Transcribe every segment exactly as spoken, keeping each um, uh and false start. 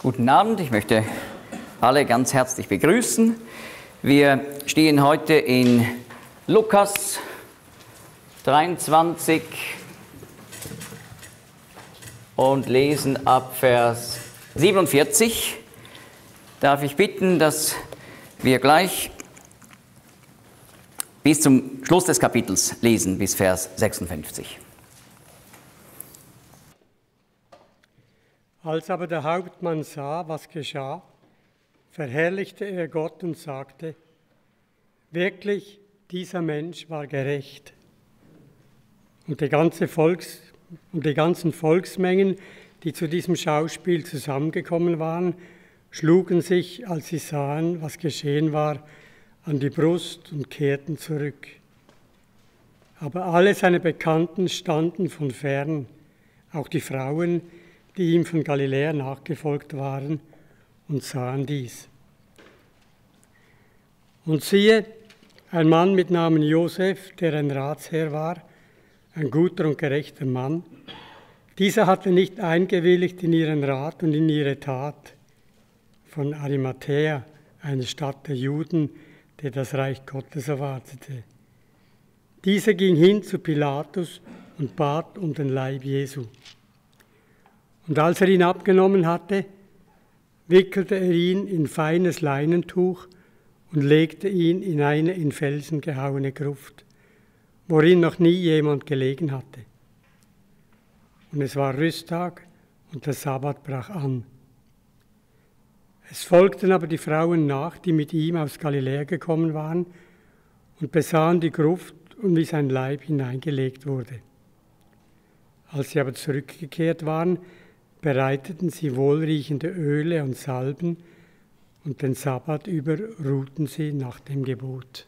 Guten Abend, ich möchte alle ganz herzlich begrüßen. Wir stehen heute in Lukas dreiundzwanzig und lesen ab Vers siebenundvierzig. Darf ich bitten, dass wir gleich bis zum Schluss des Kapitels lesen, bis Vers sechsundfünfzig. Als aber der Hauptmann sah, was geschah, verherrlichte er Gott und sagte: Wirklich, dieser Mensch war gerecht. Und die, ganze Volks, und die ganzen Volksmengen, die zu diesem Schauspiel zusammengekommen waren, schlugen sich, als sie sahen, was geschehen war, an die Brust und kehrten zurück. Aber alle seine Bekannten standen von fern, auch die Frauen, die ihm von Galiläa nachgefolgt waren, und sahen dies. Und siehe, ein Mann mit Namen Josef, der ein Ratsherr war, ein guter und gerechter Mann, dieser hatte nicht eingewilligt in ihren Rat und in ihre Tat, von Arimathäa, eine Stadt der Juden, der das Reich Gottes erwartete. Dieser ging hin zu Pilatus und bat um den Leib Jesu. Und als er ihn abgenommen hatte, wickelte er ihn in feines Leinentuch und legte ihn in eine in Felsen gehauene Gruft, worin noch nie jemand gelegen hatte. Und es war Rüsttag und der Sabbat brach an. Es folgten aber die Frauen nach, die mit ihm aus Galiläa gekommen waren, und besahen die Gruft und wie sein Leib hineingelegt wurde. Als sie aber zurückgekehrt waren, bereiteten sie wohlriechende Öle und Salben, und den Sabbat über ruhten sie nach dem Gebot.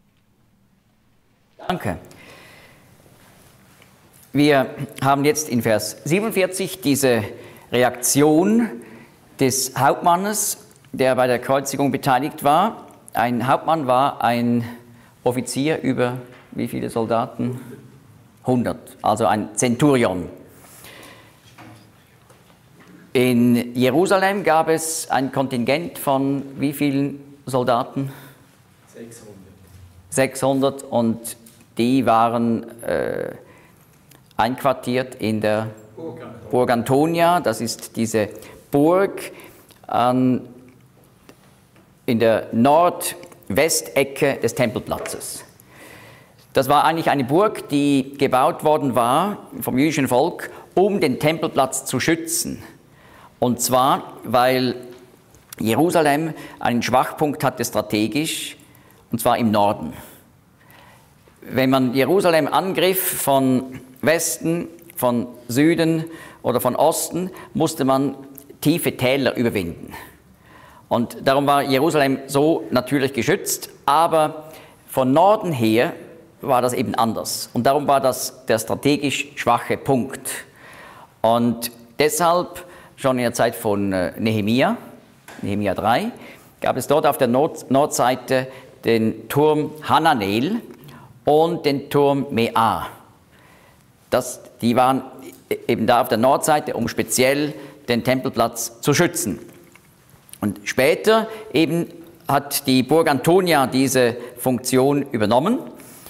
Danke. Wir haben jetzt in Vers siebenundvierzig diese Reaktion des Hauptmannes, der bei der Kreuzigung beteiligt war. Ein Hauptmann war ein Offizier über wie viele Soldaten? hundert, also ein Zenturion. In Jerusalem gab es ein Kontingent von wie vielen Soldaten? sechshundert. sechshundert, und die waren äh, einquartiert in der Burg. Burg Antonia. Das ist diese Burg an, in der Nordwestecke des Tempelplatzes. Das war eigentlich eine Burg, die gebaut worden war vom jüdischen Volk, um den Tempelplatz zu schützen. Und zwar, weil Jerusalem einen Schwachpunkt hatte strategisch, und zwar im Norden. Wenn man Jerusalem angriff von Westen, von Süden oder von Osten, musste man tiefe Täler überwinden. Und darum war Jerusalem so natürlich geschützt, aber von Norden her war das eben anders. Und darum war das der strategisch schwache Punkt. Und deshalb schon in der Zeit von Nehemia, Nehemia drei, gab es dort auf der Nord Nordseite den Turm Hananel und den Turm Mea. Das, die waren eben da auf der Nordseite, um speziell den Tempelplatz zu schützen. Und später eben hat die Burg Antonia diese Funktion übernommen,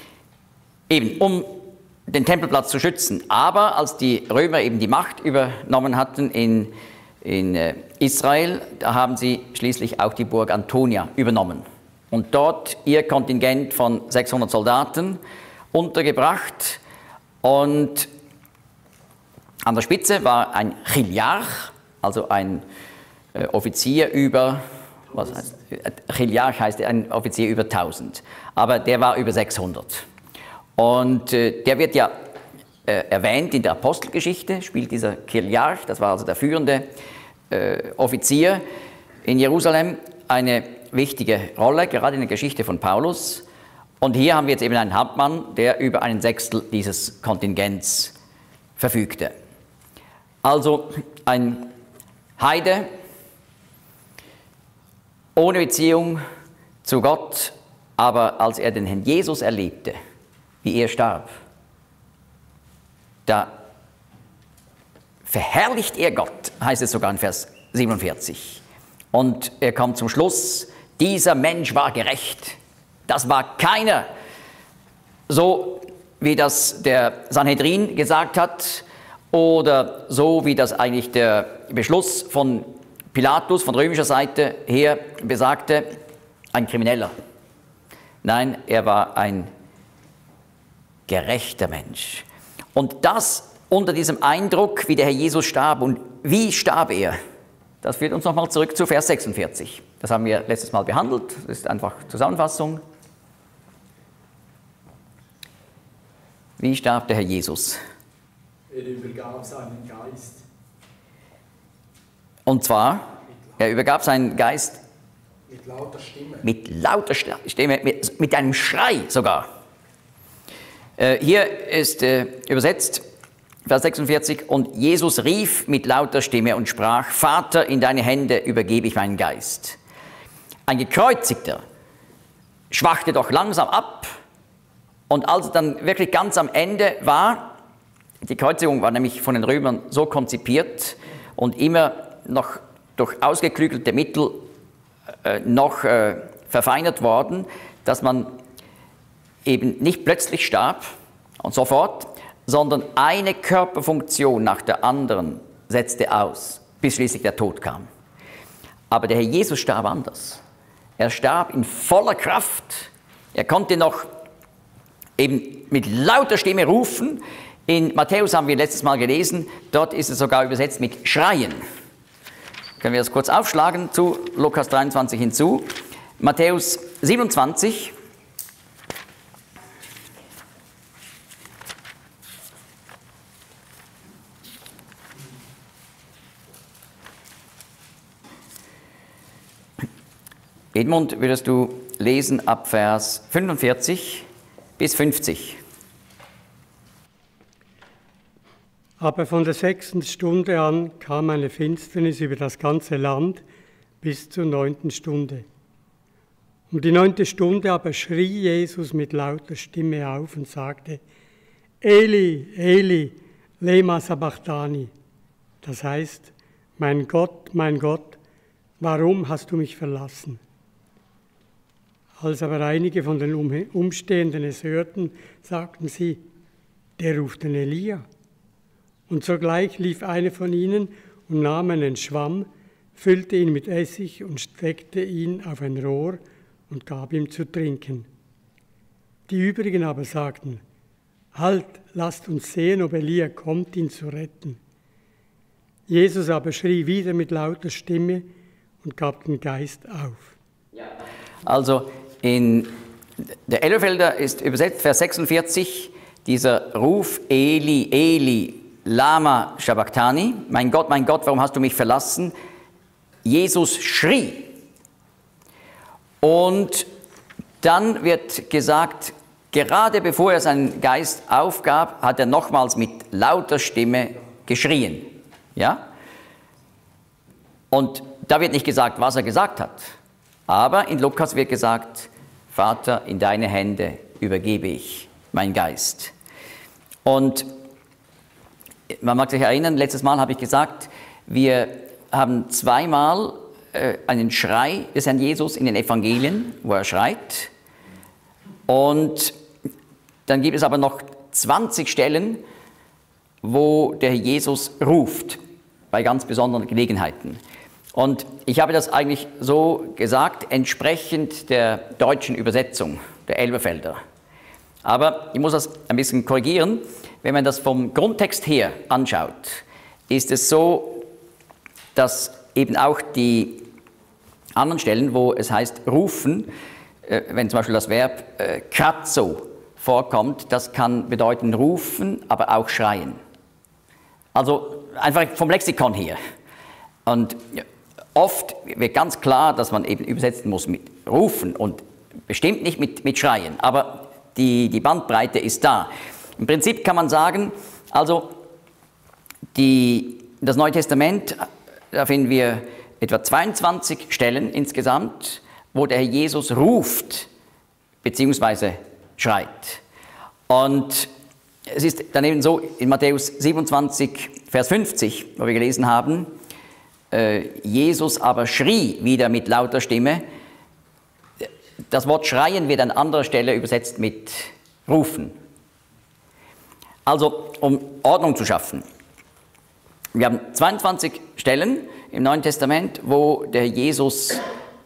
eben um den Tempelplatz zu schützen. Aber als die Römer eben die Macht übernommen hatten in, in äh, Israel, da haben sie schließlich auch die Burg Antonia übernommen. Und dort ihr Kontingent von sechshundert Soldaten untergebracht. Und an der Spitze war ein Chiliarch, also ein äh, Offizier über, was heißt, Chiliarch heißt ein Offizier über tausend, aber der war über sechshundert. Und äh, der wird ja äh, erwähnt in der Apostelgeschichte, spielt dieser Chiliarch, das war also der führende äh, Offizier in Jerusalem, eine wichtige Rolle, gerade in der Geschichte von Paulus. Und hier haben wir jetzt eben einen Hauptmann, der über einen Sechstel dieses Kontingents verfügte. Also ein Heide, ohne Beziehung zu Gott, aber als er den Herrn Jesus erlebte, wie er starb, da verherrlicht er Gott, heißt es sogar in Vers siebenundvierzig. Und er kommt zum Schluss, dieser Mensch war gerecht. Das war keiner, so wie das der Sanhedrin gesagt hat, oder so wie das eigentlich der Beschluss von Pilatus von römischer Seite her besagte, ein Krimineller. Nein, er war ein gerechter Mensch. Und das unter diesem Eindruck, wie der Herr Jesus starb. Und wie starb er? Das führt uns nochmal zurück zu Vers sechsundvierzig. Das haben wir letztes Mal behandelt. Das ist einfach Zusammenfassung. Wie starb der Herr Jesus? Er übergab seinen Geist. Und zwar, er übergab seinen Geist mit lauter Stimme. Mit lauter Stimme, mit, mit einem Schrei sogar. Äh, hier ist äh, übersetzt, Vers sechsundvierzig, und Jesus rief mit lauter Stimme und sprach, Vater, in deine Hände übergebe ich meinen Geist. Ein Gekreuzigter schwachte doch langsam ab, und als er dann wirklich ganz am Ende war, die Kreuzigung war nämlich von den Römern so konzipiert und immer noch durch ausgeklügelte Mittel äh, noch äh, verfeinert worden, dass man eben nicht plötzlich starb und sofort, sondern eine Körperfunktion nach der anderen setzte aus, bis schließlich der Tod kam. Aber der Herr Jesus starb anders. Er starb in voller Kraft. Er konnte noch eben mit lauter Stimme rufen. In Matthäus haben wir letztes Mal gelesen, dort ist es sogar übersetzt mit Schreien. Können wir das kurz aufschlagen zu Lukas dreiundzwanzig hinzu. Matthäus siebenundzwanzig. Edmund, würdest du lesen ab Vers fünfundvierzig bis fünfzig? Aber von der sechsten Stunde an kam eine Finsternis über das ganze Land bis zur neunten Stunde. Um die neunte Stunde aber schrie Jesus mit lauter Stimme auf und sagte, Eli, Eli, lema sabachthani. Das heißt, mein Gott, mein Gott, warum hast du mich verlassen? Als aber einige von den Umstehenden es hörten, sagten sie, der ruft den Elia. Und sogleich lief einer von ihnen und nahm einen Schwamm, füllte ihn mit Essig und steckte ihn auf ein Rohr und gab ihm zu trinken. Die übrigen aber sagten, halt, lasst uns sehen, ob Elia kommt, ihn zu retten. Jesus aber schrie wieder mit lauter Stimme und gab den Geist auf. Also in der Elberfelder ist übersetzt Vers sechsundvierzig dieser Ruf Eli, Eli, lama sabachthani, mein Gott, mein Gott, warum hast du mich verlassen? Jesus schrie. Und dann wird gesagt, gerade bevor er seinen Geist aufgab, hat er nochmals mit lauter Stimme geschrien. Ja? Und da wird nicht gesagt, was er gesagt hat. Aber in Lukas wird gesagt, Vater, in deine Hände übergebe ich meinen Geist. Und man mag sich erinnern, letztes Mal habe ich gesagt, wir haben zweimal äh, einen Schrei des Herrn Jesus in den Evangelien, wo er schreit. Und dann gibt es aber noch zwanzig Stellen, wo der Herr Jesus ruft, bei ganz besonderen Gelegenheiten. Und ich habe das eigentlich so gesagt, entsprechend der deutschen Übersetzung, der Elberfelder. Aber ich muss das ein bisschen korrigieren. Wenn man das vom Grundtext her anschaut, ist es so, dass eben auch die anderen Stellen, wo es heißt rufen, äh, wenn zum Beispiel das Verb äh, kratzo vorkommt, das kann bedeuten rufen, aber auch schreien. Also einfach vom Lexikon her. Und oft wird ganz klar, dass man eben übersetzen muss mit rufen und bestimmt nicht mit, mit schreien, aber die, die Bandbreite ist da. Im Prinzip kann man sagen, also die, das Neue Testament, da finden wir etwa zweiundzwanzig Stellen insgesamt, wo der Herr Jesus ruft bzw. schreit. Und es ist dann eben so in Matthäus siebenundzwanzig, Vers fünfzig, wo wir gelesen haben, äh, Jesus aber schrie wieder mit lauter Stimme. Das Wort schreien wird an anderer Stelle übersetzt mit rufen. Also, um Ordnung zu schaffen. Wir haben zweiundzwanzig Stellen im Neuen Testament, wo der Jesus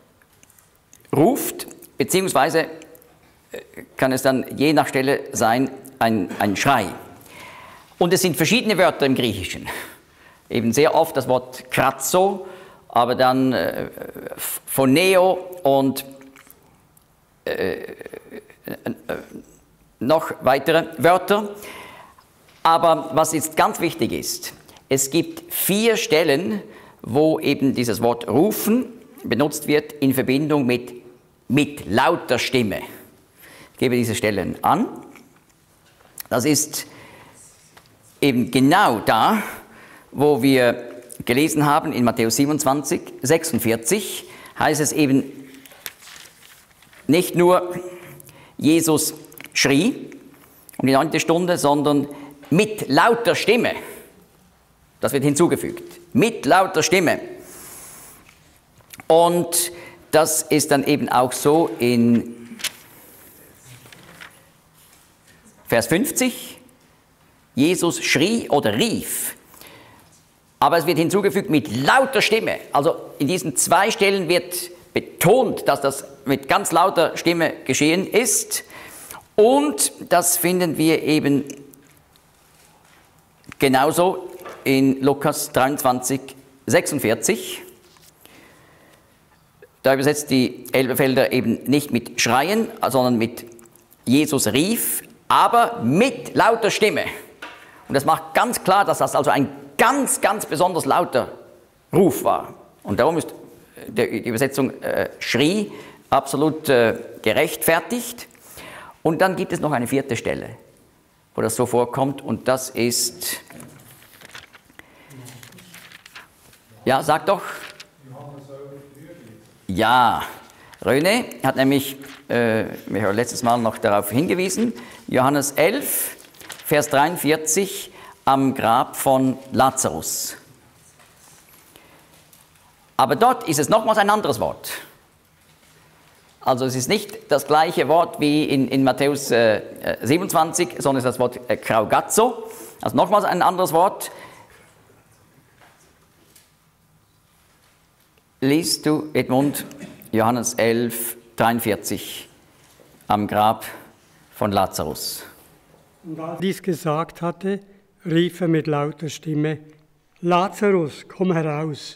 ruft, beziehungsweise kann es dann je nach Stelle sein, ein, ein Schrei. Und es sind verschiedene Wörter im Griechischen. Eben sehr oft das Wort kratzo, aber dann äh, phoneo und äh, äh, noch weitere Wörter. Aber was jetzt ganz wichtig ist, es gibt vier Stellen, wo eben dieses Wort rufen benutzt wird in Verbindung mit, mit lauter Stimme. Ich gebe diese Stellen an. Das ist eben genau da, wo wir gelesen haben in Matthäus siebenundzwanzig, sechsundvierzig, heißt es eben nicht nur Jesus schrie um die neunte Stunde, sondern mit lauter Stimme. Das wird hinzugefügt. Mit lauter Stimme. Und das ist dann eben auch so in Vers fünfzig. Jesus schrie oder rief. Aber es wird hinzugefügt mit lauter Stimme. Also in diesen zwei Stellen wird betont, dass das mit ganz lauter Stimme geschehen ist. Und das finden wir eben genauso in Lukas dreiundzwanzig, sechsundvierzig. Da übersetzt die Elberfelder eben nicht mit Schreien, sondern mit Jesus rief, aber mit lauter Stimme. Und das macht ganz klar, dass das also ein ganz, ganz besonders lauter Ruf war. Und darum ist die Übersetzung äh, schrie absolut äh, gerechtfertigt. Und dann gibt es noch eine vierte Stelle, wo das so vorkommt, und das ist, ja, sag doch. Ja, Röne hat nämlich, äh, wir haben letztes Mal noch darauf hingewiesen, Johannes elf, Vers dreiundvierzig, am Grab von Lazarus. Aber dort ist es nochmals ein anderes Wort. Also es ist nicht das gleiche Wort wie in, in Matthäus äh, siebenundzwanzig, sondern es ist das Wort äh, kraugazzo, also nochmals ein anderes Wort. Liest du, Edmund, Johannes elf, dreiundvierzig, am Grab von Lazarus. Und als er dies gesagt hatte, rief er mit lauter Stimme, Lazarus, komm heraus.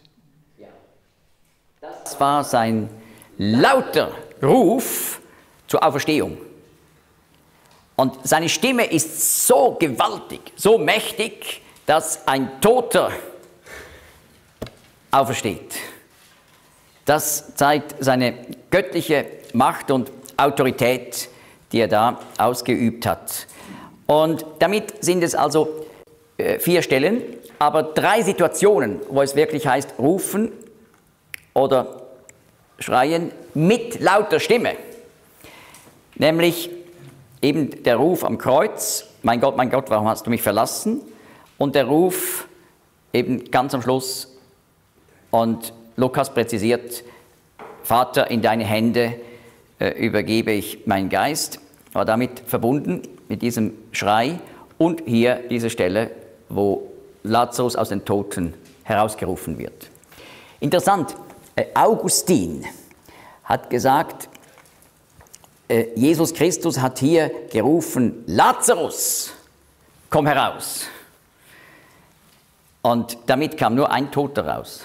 Das war sein lauter Ruf zur Auferstehung. Und seine Stimme ist so gewaltig, so mächtig, dass ein Toter aufersteht. Das zeigt seine göttliche Macht und Autorität, die er da ausgeübt hat. Und damit sind es also äh, vier Stellen, aber drei Situationen, wo es wirklich heißt, rufen oder schreien mit lauter Stimme. Nämlich eben der Ruf am Kreuz, mein Gott, mein Gott, warum hast du mich verlassen? Und der Ruf eben ganz am Schluss, und Lukas präzisiert, Vater, in deine Hände äh, übergebe ich meinen Geist, war damit verbunden mit diesem Schrei, und hier diese Stelle, wo Lazarus aus den Toten herausgerufen wird. Interessant, äh, Augustin hat gesagt, äh, Jesus Christus hat hier gerufen, Lazarus, komm heraus. Und damit kam nur ein Toter raus.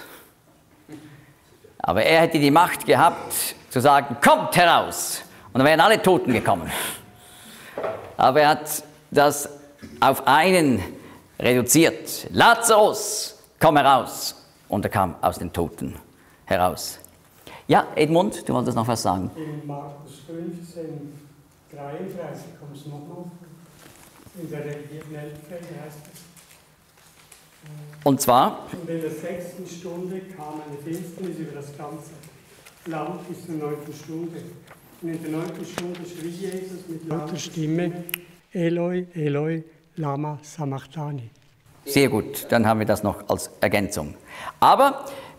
Aber er hätte die Macht gehabt, zu sagen, kommt heraus. Und dann wären alle Toten gekommen. Aber er hat das auf einen reduziert. Lazarus, komm heraus. Und er kam aus den Toten heraus. Ja, Edmund, du wolltest noch was sagen. In Markus fünfzehn, dreiunddreißig kommt es nochmal. In der revidierten Elberfelder heißt es. Und zwar? Und in der sechsten Stunde kam eine Finsternis über das ganze Land bis zur neunten Stunde. Und in der neunten Stunde schrie Jesus mit lauter Stimme, Eloi, Eloi, lama sabachthani. Sehr gut, dann haben wir das noch als Ergänzung. Aber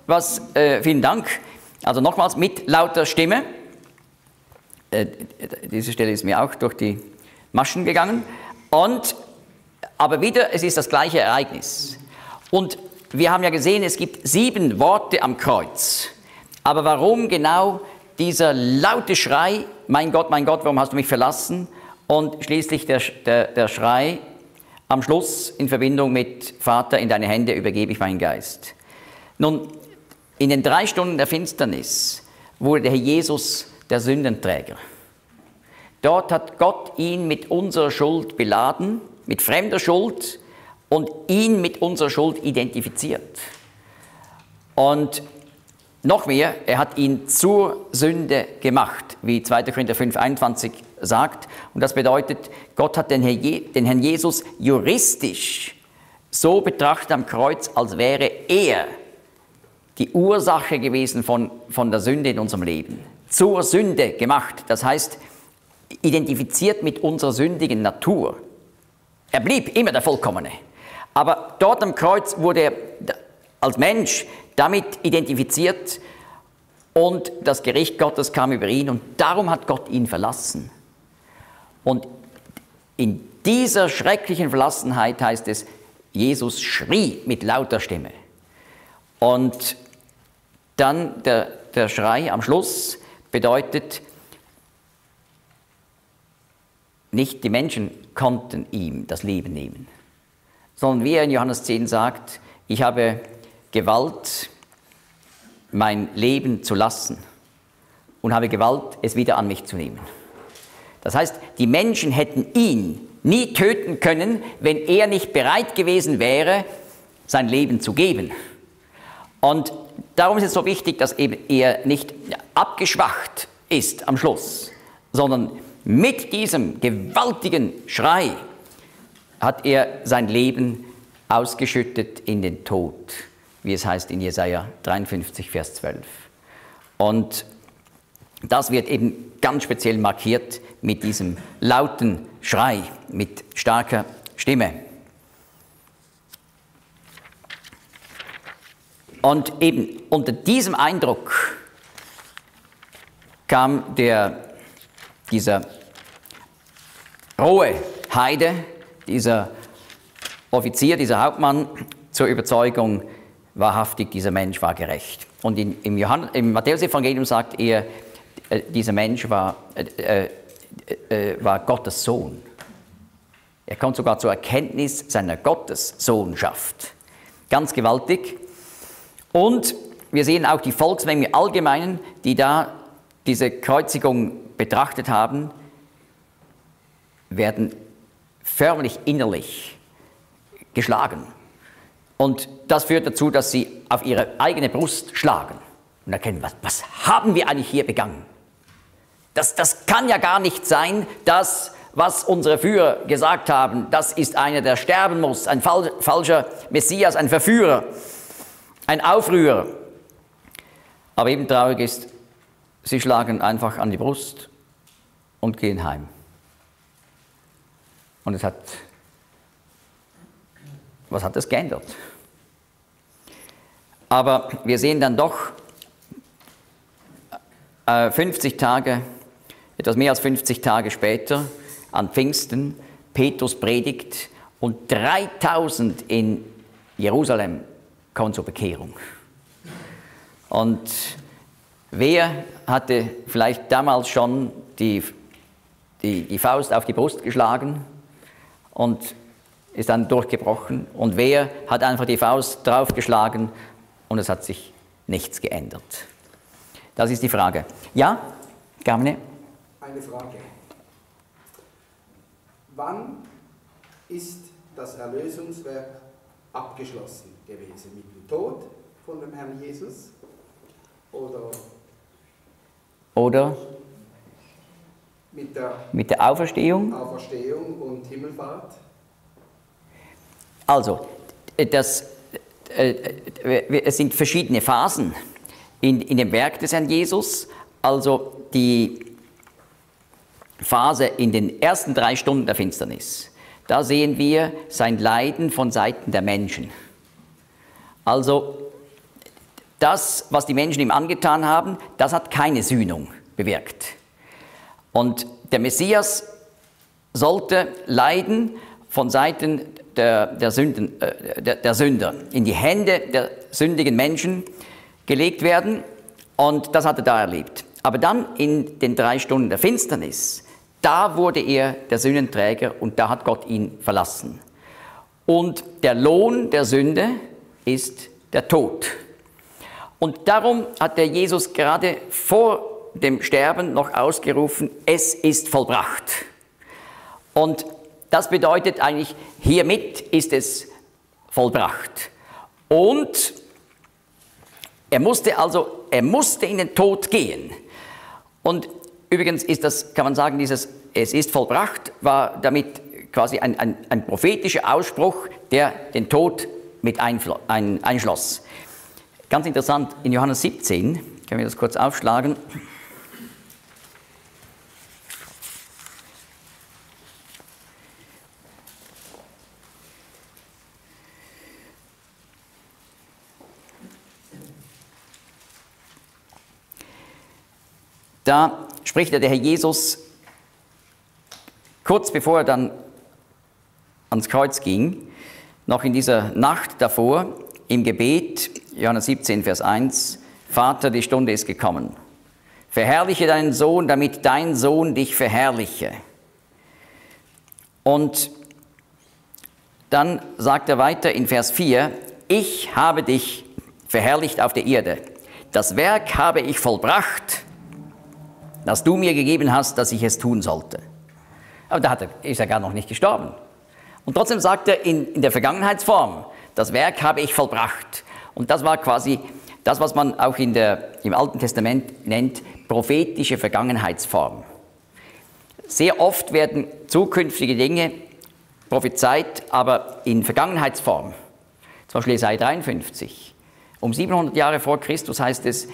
was, äh, vielen Dank, also nochmals mit lauter Stimme, äh, diese Stelle ist mir auch durch die Maschen gegangen, und, aber wieder, es ist das gleiche Ereignis. Und wir haben ja gesehen, es gibt sieben Worte am Kreuz, aber warum genau dieser laute Schrei, mein Gott, mein Gott, warum hast du mich verlassen? Und schließlich der, der, der Schrei am Schluss in Verbindung mit Vater, in deine Hände übergebe ich meinen Geist. Nun, in den drei Stunden der Finsternis wurde der Herr Jesus der Sündenträger. Dort hat Gott ihn mit unserer Schuld beladen, mit fremder Schuld, und ihn mit unserer Schuld identifiziert. Und noch mehr, er hat ihn zur Sünde gemacht, wie zweiter Korinther fünf, einundzwanzig sagt. Und das bedeutet, Gott hat den, Herr Je- den Herrn Jesus juristisch so betrachtet am Kreuz, als wäre er die Ursache gewesen von, von der Sünde in unserem Leben. Zur Sünde gemacht, das heißt, identifiziert mit unserer sündigen Natur. Er blieb immer der Vollkommene. Aber dort am Kreuz wurde er als Mensch damit identifiziert, und das Gericht Gottes kam über ihn, und darum hat Gott ihn verlassen. Und in dieser schrecklichen Verlassenheit heißt es, Jesus schrie mit lauter Stimme. Und dann der, der Schrei am Schluss bedeutet, nicht die Menschen konnten ihm das Leben nehmen, sondern wie er in Johannes zehn sagt, ich habe Gewalt, mein Leben zu lassen, und habe Gewalt, es wieder an mich zu nehmen. Das heißt, die Menschen hätten ihn nie töten können, wenn er nicht bereit gewesen wäre, sein Leben zu geben. Und darum ist es so wichtig, dass eben er nicht abgeschwacht ist am Schluss, sondern mit diesem gewaltigen Schrei hat er sein Leben ausgeschüttet in den Tod, wie es heißt in Jesaja dreiundfünfzig, Vers zwölf. Und das wird eben ganz speziell markiert mit diesem lauten Schrei, mit starker Stimme. Und eben unter diesem Eindruck kam der, dieser rohe Heide, dieser Offizier, dieser Hauptmann zur Überzeugung, wahrhaftig, dieser Mensch war gerecht. Und in, im, Johann, im Matthäus-Evangelium sagt er, äh, dieser Mensch war, äh, äh, war Gottes Sohn. Er kommt sogar zur Erkenntnis seiner Gottessohnschaft. Ganz gewaltig. Und wir sehen auch die Volksmenge im Allgemeinen, die da diese Kreuzigung betrachtet haben, werden förmlich innerlich geschlagen. Und das führt dazu, dass sie auf ihre eigene Brust schlagen und erkennen, was, was haben wir eigentlich hier begangen? Das, das kann ja gar nicht sein, das, was unsere Führer gesagt haben, das ist einer, der sterben muss, ein fal- falscher Messias, ein Verführer, ein Aufrührer. Aber eben traurig ist, sie schlagen einfach an die Brust und gehen heim. Und es hat, was hat das geändert? Aber wir sehen dann doch äh, fünfzig Tage, etwas mehr als fünfzig Tage später, an Pfingsten, Petrus predigt und dreitausend in Jerusalem kommen zur Bekehrung. Und wer hatte vielleicht damals schon die, die, die Faust auf die Brust geschlagen und ist dann durchgebrochen? Und wer hat einfach die Faust draufgeschlagen und es hat sich nichts geändert? Das ist die Frage. Ja, Gamne? Eine Frage. Wann ist das Erlösungswerk abgeschlossen gewesen? Mit dem Tod von dem Herrn Jesus? Oder, Oder mit der, mit der Auferstehung? Auferstehung und Himmelfahrt? Also, das, äh, es sind verschiedene Phasen in, in dem Werk des Herrn Jesus. Also die Phase in den ersten drei Stunden der Finsternis. Da sehen wir sein Leiden von Seiten der Menschen. Also das, was die Menschen ihm angetan haben, das hat keine Sühnung bewirkt. Und der Messias sollte leiden von Seiten der, der, Sünden, äh, der, der Sünder, in die Hände der sündigen Menschen gelegt werden. Und das hat er da erlebt. Aber dann in den drei Stunden der Finsternis, da wurde er der Sündenträger und da hat Gott ihn verlassen. Und der Lohn der Sünde ist der Tod. Und darum hat der Jesus gerade vor dem Sterben noch ausgerufen, es ist vollbracht. Und das bedeutet eigentlich, hiermit ist es vollbracht. Und er musste also, er musste in den Tod gehen. Und übrigens ist das, kann man sagen, dieses es ist vollbracht, war damit quasi ein, ein, ein prophetischer Ausspruch, der den Tod mit ein, einschloss. Ganz interessant, in Johannes siebzehn, können wir das kurz aufschlagen. Da spricht der Herr Jesus, kurz bevor er dann ans Kreuz ging, noch in dieser Nacht davor, im Gebet, Johannes siebzehn, Vers eins, Vater, die Stunde ist gekommen. Verherrliche deinen Sohn, damit dein Sohn dich verherrliche. Und dann sagt er weiter in Vers vier, ich habe dich verherrlicht auf der Erde. Das Werk habe ich vollbracht, das du mir gegeben hast, dass ich es tun sollte. Aber da hat er, ist er gar noch nicht gestorben. Und trotzdem sagt er in, in der Vergangenheitsform, das Werk habe ich vollbracht. Und das war quasi das, was man auch in der, im Alten Testament nennt, prophetische Vergangenheitsform. Sehr oft werden zukünftige Dinge prophezeit, aber in Vergangenheitsform. Zum Beispiel Jesaja dreiundfünfzig. Um siebenhundert Jahre vor Christus heißt es,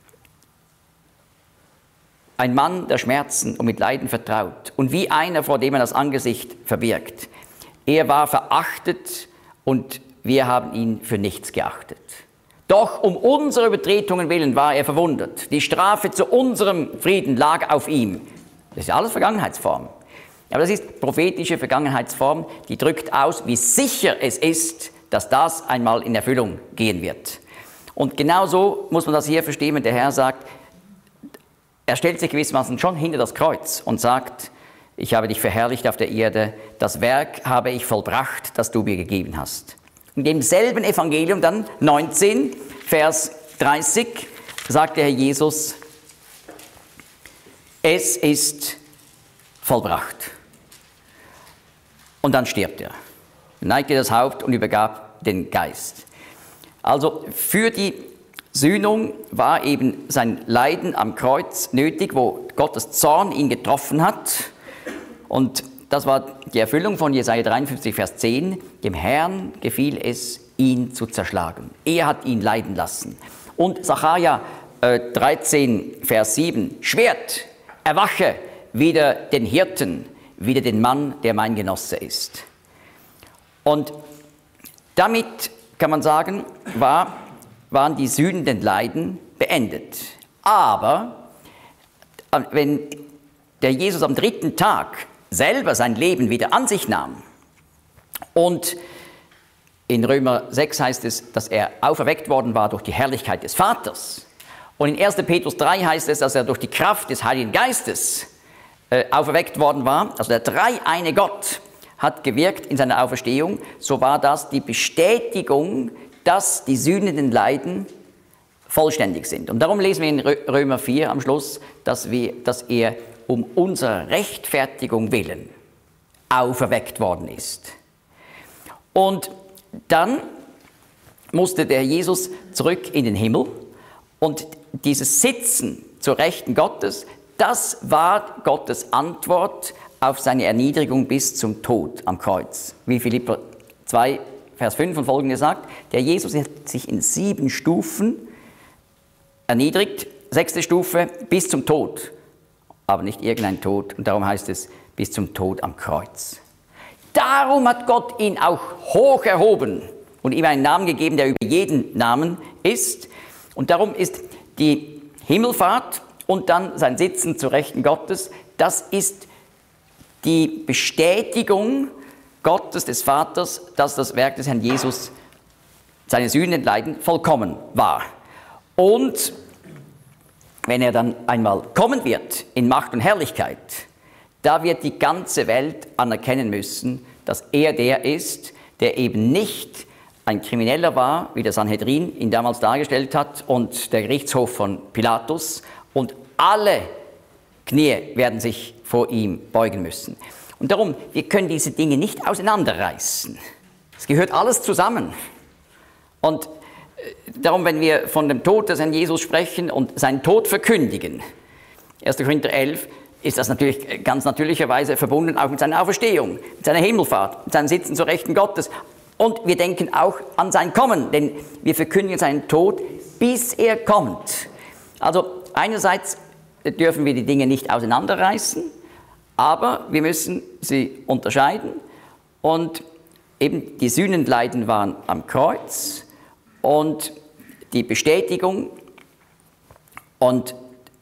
ein Mann der Schmerzen und mit Leiden vertraut und wie einer, vor dem er das Angesicht verbirgt. Er war verachtet und wir haben ihn für nichts geachtet. Doch um unserer Übertretungen willen war er verwundet. Die Strafe zu unserem Frieden lag auf ihm. Das ist alles Vergangenheitsform. Aber das ist prophetische Vergangenheitsform, die drückt aus, wie sicher es ist, dass das einmal in Erfüllung gehen wird. Und genauso muss man das hier verstehen, wenn der Herr sagt, er stellt sich gewissermaßen schon hinter das Kreuz und sagt, ich habe dich verherrlicht auf der Erde, das Werk habe ich vollbracht, das du mir gegeben hast. In demselben Evangelium dann, neunzehn, Vers dreißig, sagt der Herr Jesus, es ist vollbracht. Und dann stirbt er, neigte das Haupt und übergab den Geist. Also für die Sühnung war eben sein Leiden am Kreuz nötig, wo Gottes Zorn ihn getroffen hat. Und das war die Erfüllung von Jesaja dreiundfünfzig, Vers zehn. Dem Herrn gefiel es, ihn zu zerschlagen. Er hat ihn leiden lassen. Und Sacharja äh, dreizehn, Vers sieben. Schwert, erwache, wider den Hirten, wider den Mann, der mein Genosse ist. Und damit kann man sagen, war, waren die sühnenden Leiden beendet. Aber wenn der Jesus am dritten Tag selber sein Leben wieder an sich nahm und in Römer sechs heißt es, dass er auferweckt worden war durch die Herrlichkeit des Vaters und in erster Petrus drei heißt es, dass er durch die Kraft des Heiligen Geistes äh, auferweckt worden war, also der dreieine Gott hat gewirkt in seiner Auferstehung, so war das die Bestätigung, dass die sühnenden Leiden vollständig sind. Und darum lesen wir in Römer vier am Schluss, dass, wir, dass er um unserer Rechtfertigung willen auferweckt worden ist. Und dann musste der Jesus zurück in den Himmel und dieses Sitzen zur Rechten Gottes, das war Gottes Antwort auf seine Erniedrigung bis zum Tod am Kreuz. Wie Philipper zwei, Vers fünf und folgende sagt, der Jesus hat sich in sieben Stufen erniedrigt, sechste Stufe bis zum Tod. Aber nicht irgendein Tod. Und darum heißt es, bis zum Tod am Kreuz. Darum hat Gott ihn auch hoch erhoben und ihm einen Namen gegeben, der über jeden Namen ist. Und darum ist die Himmelfahrt und dann sein Sitzen zu Rechten Gottes, das ist die Bestätigung Gottes, des Vaters, dass das Werk des Herrn Jesus, seine Sühnenleiden, vollkommen war. Und wenn er dann einmal kommen wird in Macht und Herrlichkeit, da wird die ganze Welt anerkennen müssen, dass er der ist, der eben nicht ein Krimineller war, wie der Sanhedrin ihn damals dargestellt hat und der Gerichtshof von Pilatus, und alle Knie werden sich vor ihm beugen müssen. Und darum, wir können diese Dinge nicht auseinanderreißen. Es gehört alles zusammen. Und darum, wenn wir von dem Tod des Herrn Jesus sprechen und seinen Tod verkündigen, erster Korinther elf, ist das natürlich ganz natürlicherweise verbunden auch mit seiner Auferstehung, mit seiner Himmelfahrt, mit seinem Sitzen zur Rechten Gottes. Und wir denken auch an sein Kommen, denn wir verkündigen seinen Tod, bis er kommt. Also einerseits dürfen wir die Dinge nicht auseinanderreißen, aber wir müssen sie unterscheiden. Und eben die Sühnenleiden waren am Kreuz und die Bestätigung und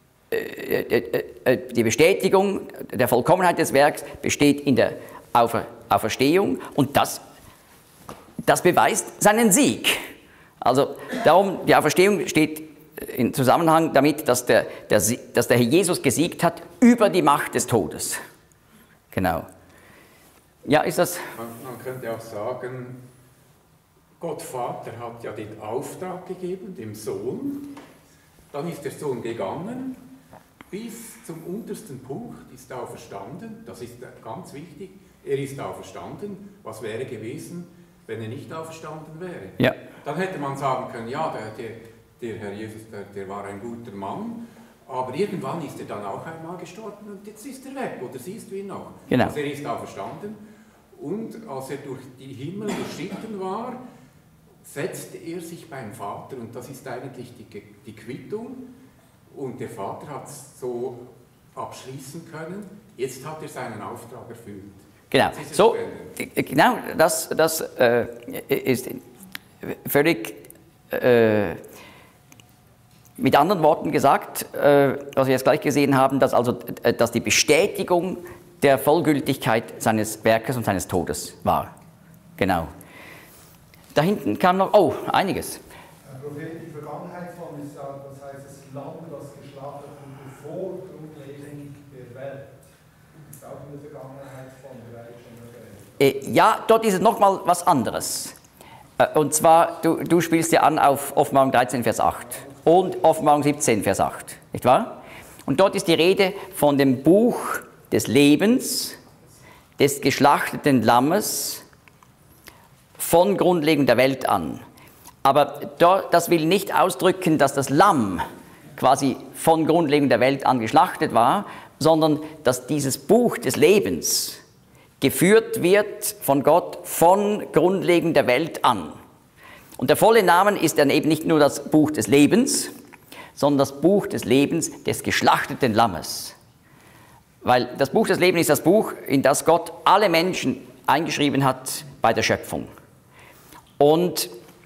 die Bestätigung der Vollkommenheit des Werks besteht in der Aufer- Auferstehung, und das, das beweist seinen Sieg. Also darum, die Auferstehung steht in Zusammenhang damit, dass der, der, dass der Herr Jesus gesiegt hat über die Macht des Todes. Genau. Ja, ist das... Man, man könnte auch sagen, Gott Vater hat ja den Auftrag gegeben, dem Sohn. Dann ist der Sohn gegangen, bis zum untersten Punkt ist auferstanden. Das ist ganz wichtig. Er ist auferstanden. Was wäre gewesen, wenn er nicht auferstanden wäre? Ja. Dann hätte man sagen können, ja, der, der, der Herr Jesus, der, der war ein guter Mann, aber irgendwann ist er dann auch einmal gestorben und jetzt ist er weg, oder siehst du ihn noch? Genau. Also er ist auferstanden, und als er durch die Himmel durchschritten war, setzte er sich beim Vater, und das ist eigentlich die, die Quittung, und der Vater hat es so abschließen können, jetzt hat er seinen Auftrag erfüllt. Genau, so, genau das, das äh, ist völlig äh, mit anderen Worten gesagt, äh, was wir jetzt gleich gesehen haben, dass, also, äh, dass die Bestätigung der Vollgültigkeit seines Werkes und seines Todes war. Genau. Da hinten kam noch, oh, einiges. Herr Prophet, die Vergangenheit von ist ja, das heißt, das Lamm, das geschlachtet wurde vor Grundlegung der Welt. Ist auch in der Vergangenheit von bereits schon erwähnt. Äh, ja, dort ist es nochmal was anderes. Äh, und zwar, du, du spielst ja an auf Offenbarung dreizehn, Vers acht und Offenbarung siebzehn, Vers acht, nicht wahr? Und dort ist die Rede von dem Buch des Lebens, des geschlachteten Lammes, von Grundlegung der Welt an. Aber das will nicht ausdrücken, dass das Lamm quasi von Grundlegung der Welt an geschlachtet war, sondern dass dieses Buch des Lebens geführt wird von Gott von Grundlegung der Welt an. Und der volle Name ist dann eben nicht nur das Buch des Lebens, sondern das Buch des Lebens des geschlachteten Lammes. Weil das Buch des Lebens ist das Buch, in das Gott alle Menschen eingeschrieben hat bei der Schöpfung. Und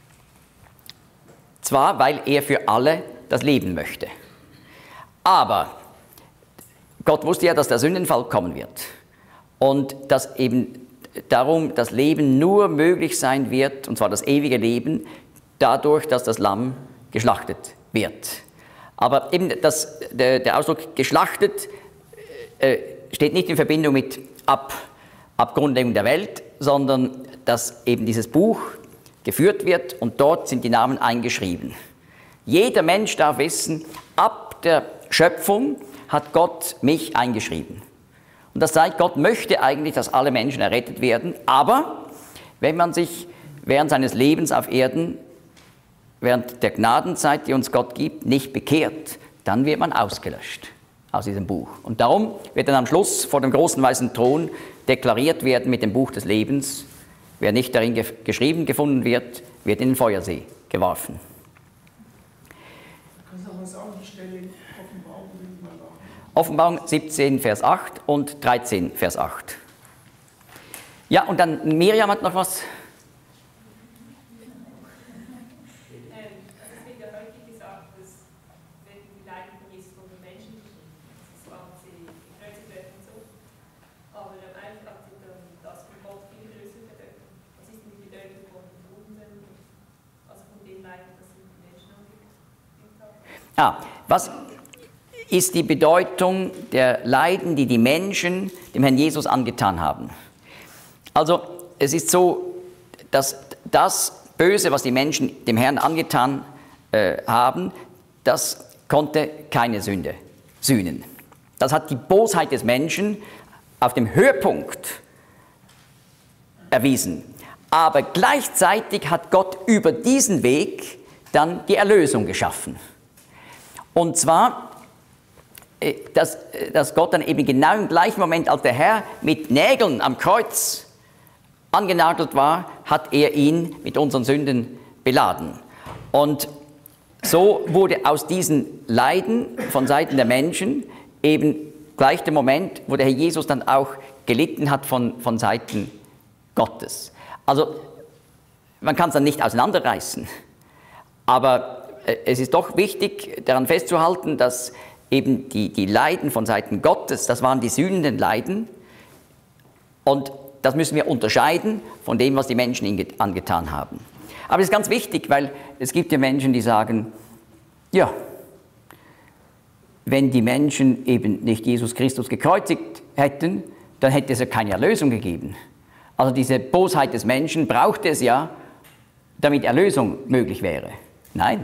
zwar, weil er für alle das Leben möchte. Aber Gott wusste ja, dass der Sündenfall kommen wird. Und dass eben darum das Leben nur möglich sein wird, und zwar das ewige Leben, dadurch, dass das Lamm geschlachtet wird. Aber eben das, der, der Ausdruck geschlachtet äh, steht nicht in Verbindung mit ab, ab Grundlegung der Welt, sondern dass eben dieses Buch geführt wird und dort sind die Namen eingeschrieben. Jeder Mensch darf wissen, ab der Schöpfung hat Gott mich eingeschrieben. Und das zeigt, Gott möchte eigentlich, dass alle Menschen errettet werden, aber wenn man sich während seines Lebens auf Erden, während der Gnadenzeit, die uns Gott gibt, nicht bekehrt, dann wird man ausgelöscht aus diesem Buch. Und darum wird dann am Schluss vor dem großen weißen Thron deklariert werden mit dem Buch des Lebens: Wer nicht darin ge- geschrieben gefunden wird, wird in den Feuersee geworfen. Kannst du noch mal sagen, die Stelle in Offenbarung, wenn man da. Offenbarung siebzehn, Vers acht und dreizehn, Vers acht. Ja, und dann Miriam hat noch was. Es wird ja häufig gesagt, Ah, was ist die Bedeutung der Leiden, die die Menschen dem Herrn Jesus angetan haben? Also, es ist so, dass das Böse, was die Menschen dem Herrn angetan äh, haben, das konnte keine Sünde sühnen. Das hat die Bosheit des Menschen auf dem Höhepunkt erwiesen. Aber gleichzeitig hat Gott über diesen Weg dann die Erlösung geschaffen. Und zwar, dass, dass Gott dann eben genau im gleichen Moment, als der Herr mit Nägeln am Kreuz angenagelt war, hat er ihn mit unseren Sünden beladen. Und so wurde aus diesen Leiden von Seiten der Menschen eben gleich der Moment, wo der Herr Jesus dann auch gelitten hat von, von Seiten Gottes. Also man kann es dann nicht auseinanderreißen, aber es ist doch wichtig, daran festzuhalten, dass eben die, die Leiden von Seiten Gottes, das waren die sühnenden Leiden, und das müssen wir unterscheiden von dem, was die Menschen ihm angetan haben. Aber es ist ganz wichtig, weil es gibt ja Menschen, die sagen, ja, wenn die Menschen eben nicht Jesus Christus gekreuzigt hätten, dann hätte es ja keine Erlösung gegeben. Also diese Bosheit des Menschen braucht es ja, damit Erlösung möglich wäre. Nein,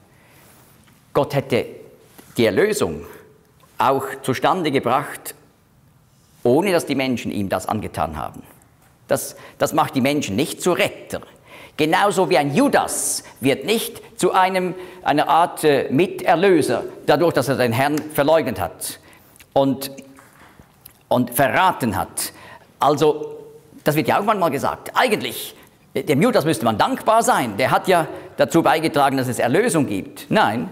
Gott hätte die Erlösung auch zustande gebracht, ohne dass die Menschen ihm das angetan haben. Das, das macht die Menschen nicht zu Retter. Genauso wie ein Judas wird nicht zu einem, einer Art äh, Miterlöser, dadurch, dass er den Herrn verleugnet hat und, und verraten hat. Also, das wird ja auch manchmal gesagt. Eigentlich, dem Judas müsste man dankbar sein. Der hat ja dazu beigetragen, dass es Erlösung gibt. Nein,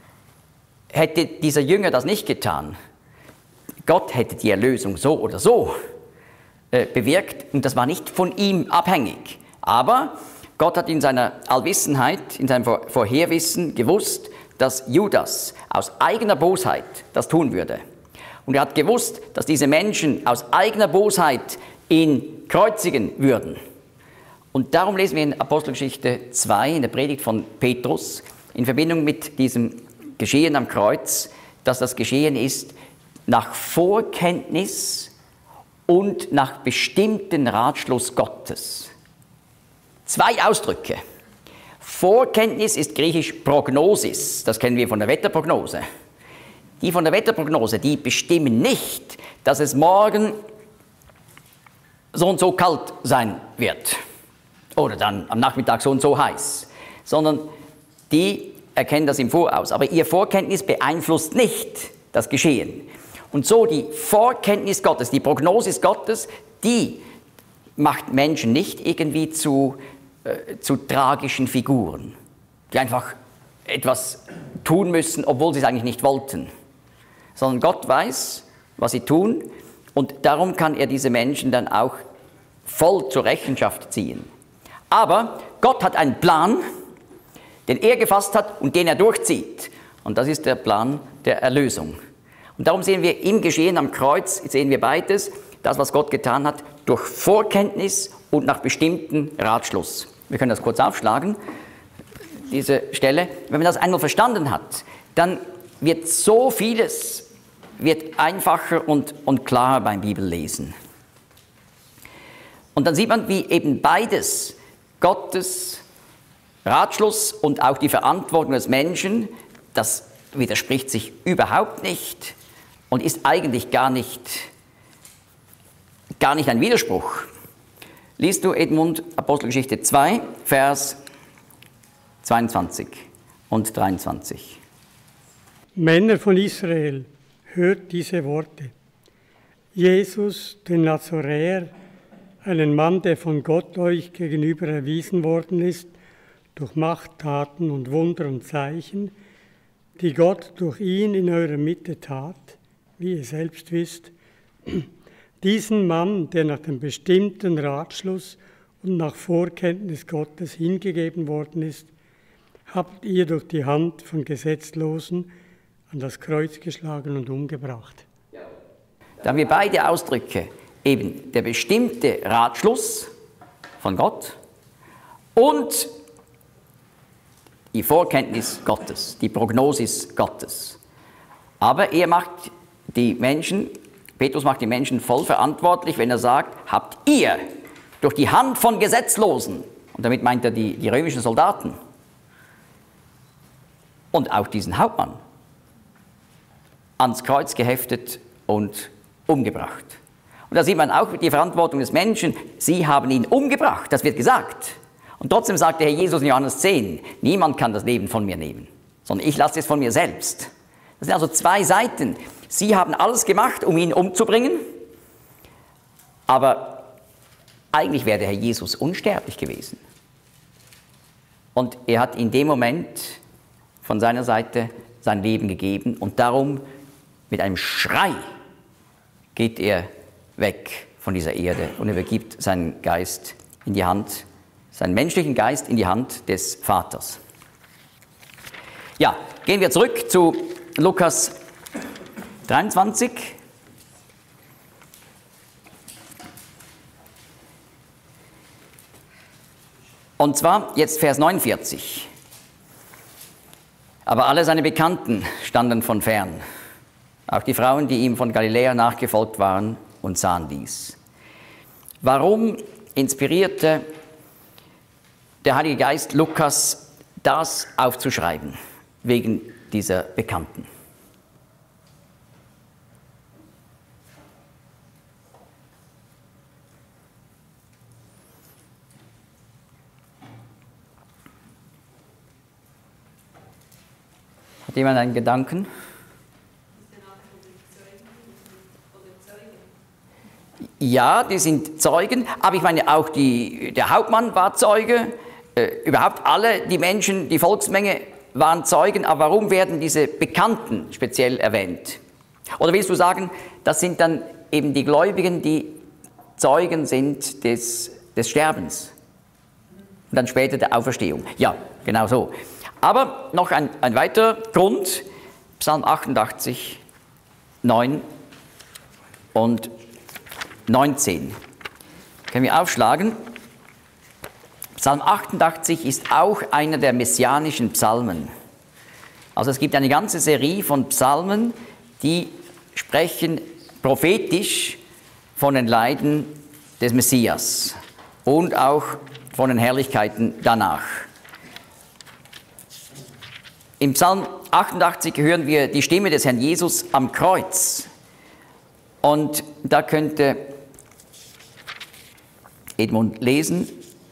hätte dieser Jünger das nicht getan, Gott hätte die Erlösung so oder so äh, bewirkt, und das war nicht von ihm abhängig. Aber Gott hat in seiner Allwissenheit, in seinem Vorherwissen gewusst, dass Judas aus eigener Bosheit das tun würde. Und er hat gewusst, dass diese Menschen aus eigener Bosheit ihn kreuzigen würden. Und darum lesen wir in Apostelgeschichte zwei, in der Predigt von Petrus, in Verbindung mit diesem Geschehen am Kreuz, dass das Geschehen ist nach Vorkenntnis und nach bestimmten Ratschluss Gottes. Zwei Ausdrücke. Vorkenntnis ist griechisch Prognosis, das kennen wir von der Wetterprognose. Die von der Wetterprognose, die bestimmen nicht, dass es morgen so und so kalt sein wird oder dann am Nachmittag so und so heiß, sondern die erkennen das im Voraus. Aber ihr Vorkenntnis beeinflusst nicht das Geschehen. Und so die Vorkenntnis Gottes, die Prognosis Gottes, die macht Menschen nicht irgendwie zu, äh, zu tragischen Figuren, die einfach etwas tun müssen, obwohl sie es eigentlich nicht wollten. Sondern Gott weiß, was sie tun, und darum kann er diese Menschen dann auch voll zur Rechenschaft ziehen. Aber Gott hat einen Plan, den er gefasst hat und den er durchzieht. Und das ist der Plan der Erlösung. Und darum sehen wir im Geschehen am Kreuz, sehen wir beides, das, was Gott getan hat, durch Vorkenntnis und nach bestimmten Ratschluss. Wir können das kurz aufschlagen, diese Stelle. Wenn man das einmal verstanden hat, dann wird so vieles wird einfacher und, und klarer beim Bibellesen. Und dann sieht man, wie eben beides, Gottes Ratschluss und auch die Verantwortung des Menschen, das widerspricht sich überhaupt nicht und ist eigentlich gar nicht, gar nicht ein Widerspruch. Liest du Edmund Apostelgeschichte zwei, Vers zweiundzwanzig und dreiundzwanzig. Männer von Israel, hört diese Worte. Jesus, den Nazoräer, einen Mann, der von Gott euch gegenüber erwiesen worden ist, durch Macht, Taten und Wunder und Zeichen, die Gott durch ihn in eurer Mitte tat, wie ihr selbst wisst, diesen Mann, der nach dem bestimmten Ratschluss und nach Vorkenntnis Gottes hingegeben worden ist, habt ihr durch die Hand von Gesetzlosen an das Kreuz geschlagen und umgebracht. Da haben wir beide Ausdrücke, eben der bestimmte Ratschluss von Gott und die Vorkenntnis Gottes, die Prognosis Gottes. Aber er macht die Menschen, Petrus macht die Menschen voll verantwortlich, wenn er sagt, habt ihr durch die Hand von Gesetzlosen, und damit meint er die, die römischen Soldaten und auch diesen Hauptmann, ans Kreuz geheftet und umgebracht. Und da sieht man auch die Verantwortung des Menschen, sie haben ihn umgebracht, das wird gesagt. Und trotzdem sagt der Herr Jesus in Johannes zehn, niemand kann das Leben von mir nehmen, sondern ich lasse es von mir selbst. Das sind also zwei Seiten. Sie haben alles gemacht, um ihn umzubringen, aber eigentlich wäre der Herr Jesus unsterblich gewesen. Und er hat in dem Moment von seiner Seite sein Leben gegeben und darum mit einem Schrei geht er weg von dieser Erde und übergibt seinen Geist in die Hand, seinen menschlichen Geist in die Hand des Vaters. Ja, gehen wir zurück zu Lukas dreiundzwanzig. Und zwar jetzt Vers neunundvierzig. Aber alle seine Bekannten standen von fern, auch die Frauen, die ihm von Galiläa nachgefolgt waren, und sahen dies. Warum inspirierte der Heilige Geist Lukas, das aufzuschreiben? Wegen dieser Bekannten. Hat jemand einen Gedanken? Ja, die sind Zeugen, aber ich meine auch die, der Hauptmann war Zeuge, äh, überhaupt alle die Menschen, die Volksmenge waren Zeugen, aber warum werden diese Bekannten speziell erwähnt? Oder willst du sagen, das sind dann eben die Gläubigen, die Zeugen sind des, des Sterbens und dann später der Auferstehung? Ja, genau so. Aber noch ein, ein weiterer Grund, Psalm achtundachtzig, neun und neunzehn. Können wir aufschlagen? Psalm achtundachtzig ist auch einer der messianischen Psalmen. Also es gibt eine ganze Serie von Psalmen, die sprechen prophetisch von den Leiden des Messias und auch von den Herrlichkeiten danach. Im Psalm achtundachtzig hören wir die Stimme des Herrn Jesus am Kreuz. Und da könnte Edmund lesen.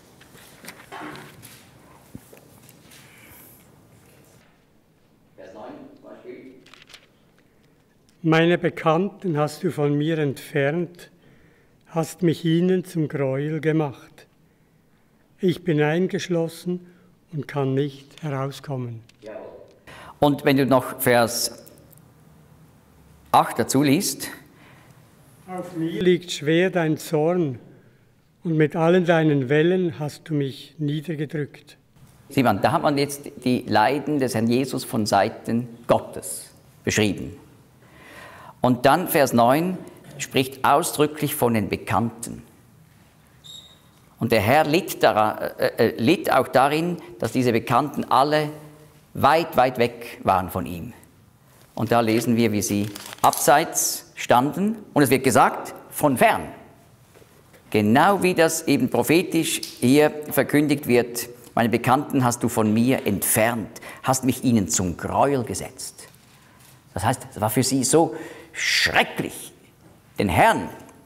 Vers neun zum Beispiel. Meine Bekannten hast du von mir entfernt, hast mich ihnen zum Gräuel gemacht. Ich bin eingeschlossen und kann nicht herauskommen. Und wenn du noch Vers acht dazu liest. Auf mir liegt schwer dein Zorn, und mit allen deinen Wellen hast du mich niedergedrückt. Sieh mal, da hat man jetzt die Leiden des Herrn Jesus von Seiten Gottes beschrieben. Und dann Vers neun spricht ausdrücklich von den Bekannten. Und der Herr litt, daran, äh, litt auch darin, dass diese Bekannten alle weit, weit weg waren von ihm. Und da lesen wir, wie sie abseits standen. Und es wird gesagt, von fern. Genau wie das eben prophetisch hier verkündigt wird. Meine Bekannten hast du von mir entfernt, hast mich ihnen zum Gräuel gesetzt. Das heißt, es war für sie so schrecklich, den Herrn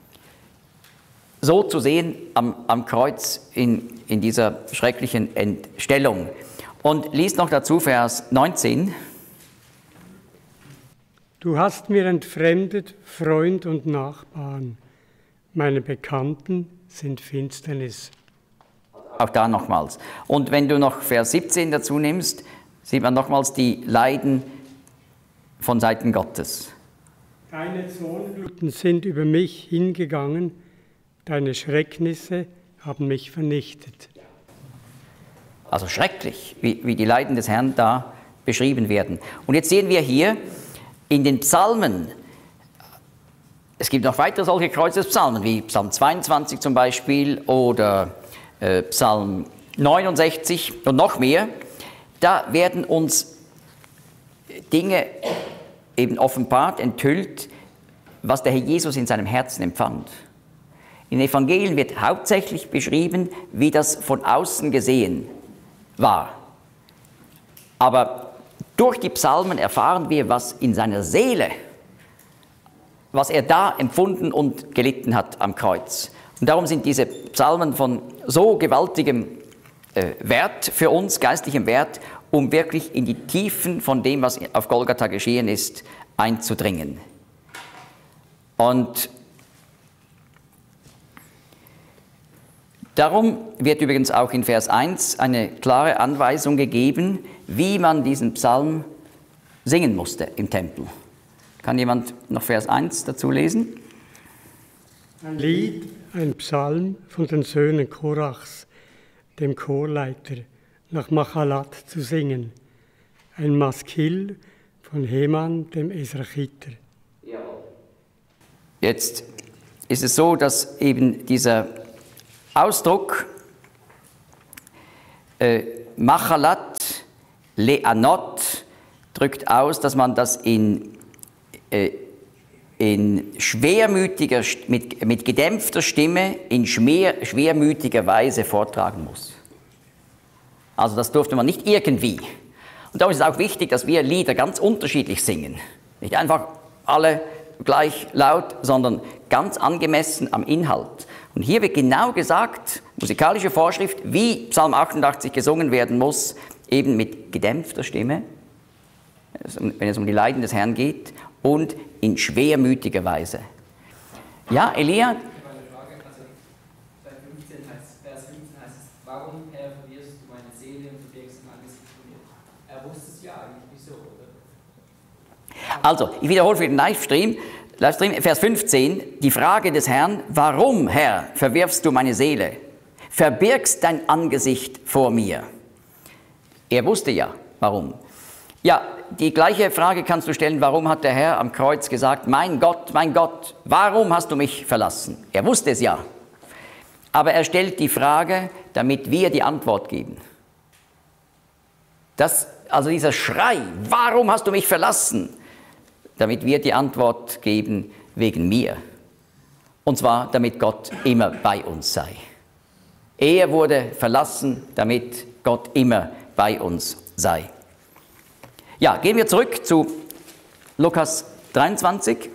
so zu sehen am, am Kreuz in, in dieser schrecklichen Entstellung. Und lies noch dazu Vers neunzehn. Du hast mir entfremdet, Freund und Nachbarn. Meine Bekannten sind Finsternis. Auch da nochmals. Und wenn du noch Vers siebzehn dazu nimmst, sieht man nochmals die Leiden von Seiten Gottes. Deine Zorngluten sind über mich hingegangen, deine Schrecknisse haben mich vernichtet. Also schrecklich, wie, wie die Leiden des Herrn da beschrieben werden. Und jetzt sehen wir hier in den Psalmen, es gibt noch weitere solche Kreuzespsalmen, wie Psalm zweiundzwanzig zum Beispiel oder äh, Psalm neunundsechzig und noch mehr, da werden uns Dinge eben offenbart, enthüllt, was der Herr Jesus in seinem Herzen empfand. In den Evangelien wird hauptsächlich beschrieben, wie das von außen gesehen war. Aber durch die Psalmen erfahren wir, was in seiner Seele, was er da empfunden und gelitten hat am Kreuz. Und darum sind diese Psalmen von so gewaltigem äh, Wert für uns, geistlichem Wert, um wirklich in die Tiefen von dem, was auf Golgatha geschehen ist, einzudringen. Und darum wird übrigens auch in Vers eins eine klare Anweisung gegeben, wie man diesen Psalm singen musste im Tempel. Kann jemand noch Vers eins dazu lesen? Ein Lied, ein Psalm von den Söhnen Korachs, dem Chorleiter, nach Machalat zu singen. Ein Maskil von Heman, dem Esrachiter. Jetzt ist es so, dass eben dieser Ausdruck äh, Machalat, Leanot, drückt aus, dass man das in, äh, in schwermütiger, mit, mit gedämpfter Stimme, in schwer, schwermütiger Weise vortragen muss. Also das durfte man nicht irgendwie. Und darum ist es auch wichtig, dass wir Lieder ganz unterschiedlich singen. Nicht einfach alle gleich laut, sondern ganz angemessen am Inhalt. Und hier wird genau gesagt, musikalische Vorschrift, wie Psalm achtundachtzig gesungen werden muss, eben mit gedämpfter Stimme, wenn es um die Leiden des Herrn geht, und in schwermütiger Weise. Ja, Elia? Meine Frage, also bei fünfzehn heißt, Vers fünfzehn heißt es, warum, Herr, verwirrst du meine Seele und verbirgst im Angesicht von mir? Er wusste es ja eigentlich, wieso, oder? Also, ich wiederhole für den Livestream, Livestream, Vers fünfzehn, die Frage des Herrn, warum, Herr, verwirfst du meine Seele? Verbirgst dein Angesicht vor mir? Er wusste ja, warum. Ja, die gleiche Frage kannst du stellen, warum hat der Herr am Kreuz gesagt, mein Gott, mein Gott, warum hast du mich verlassen? Er wusste es ja. Aber er stellt die Frage, damit wir die Antwort geben. Das, also dieser Schrei, warum hast du mich verlassen? Damit wir die Antwort geben, wegen mir. Und zwar, damit Gott immer bei uns sei. Er wurde verlassen, damit Gott immer bei uns sei. Ja, gehen wir zurück zu Lukas dreiundzwanzig.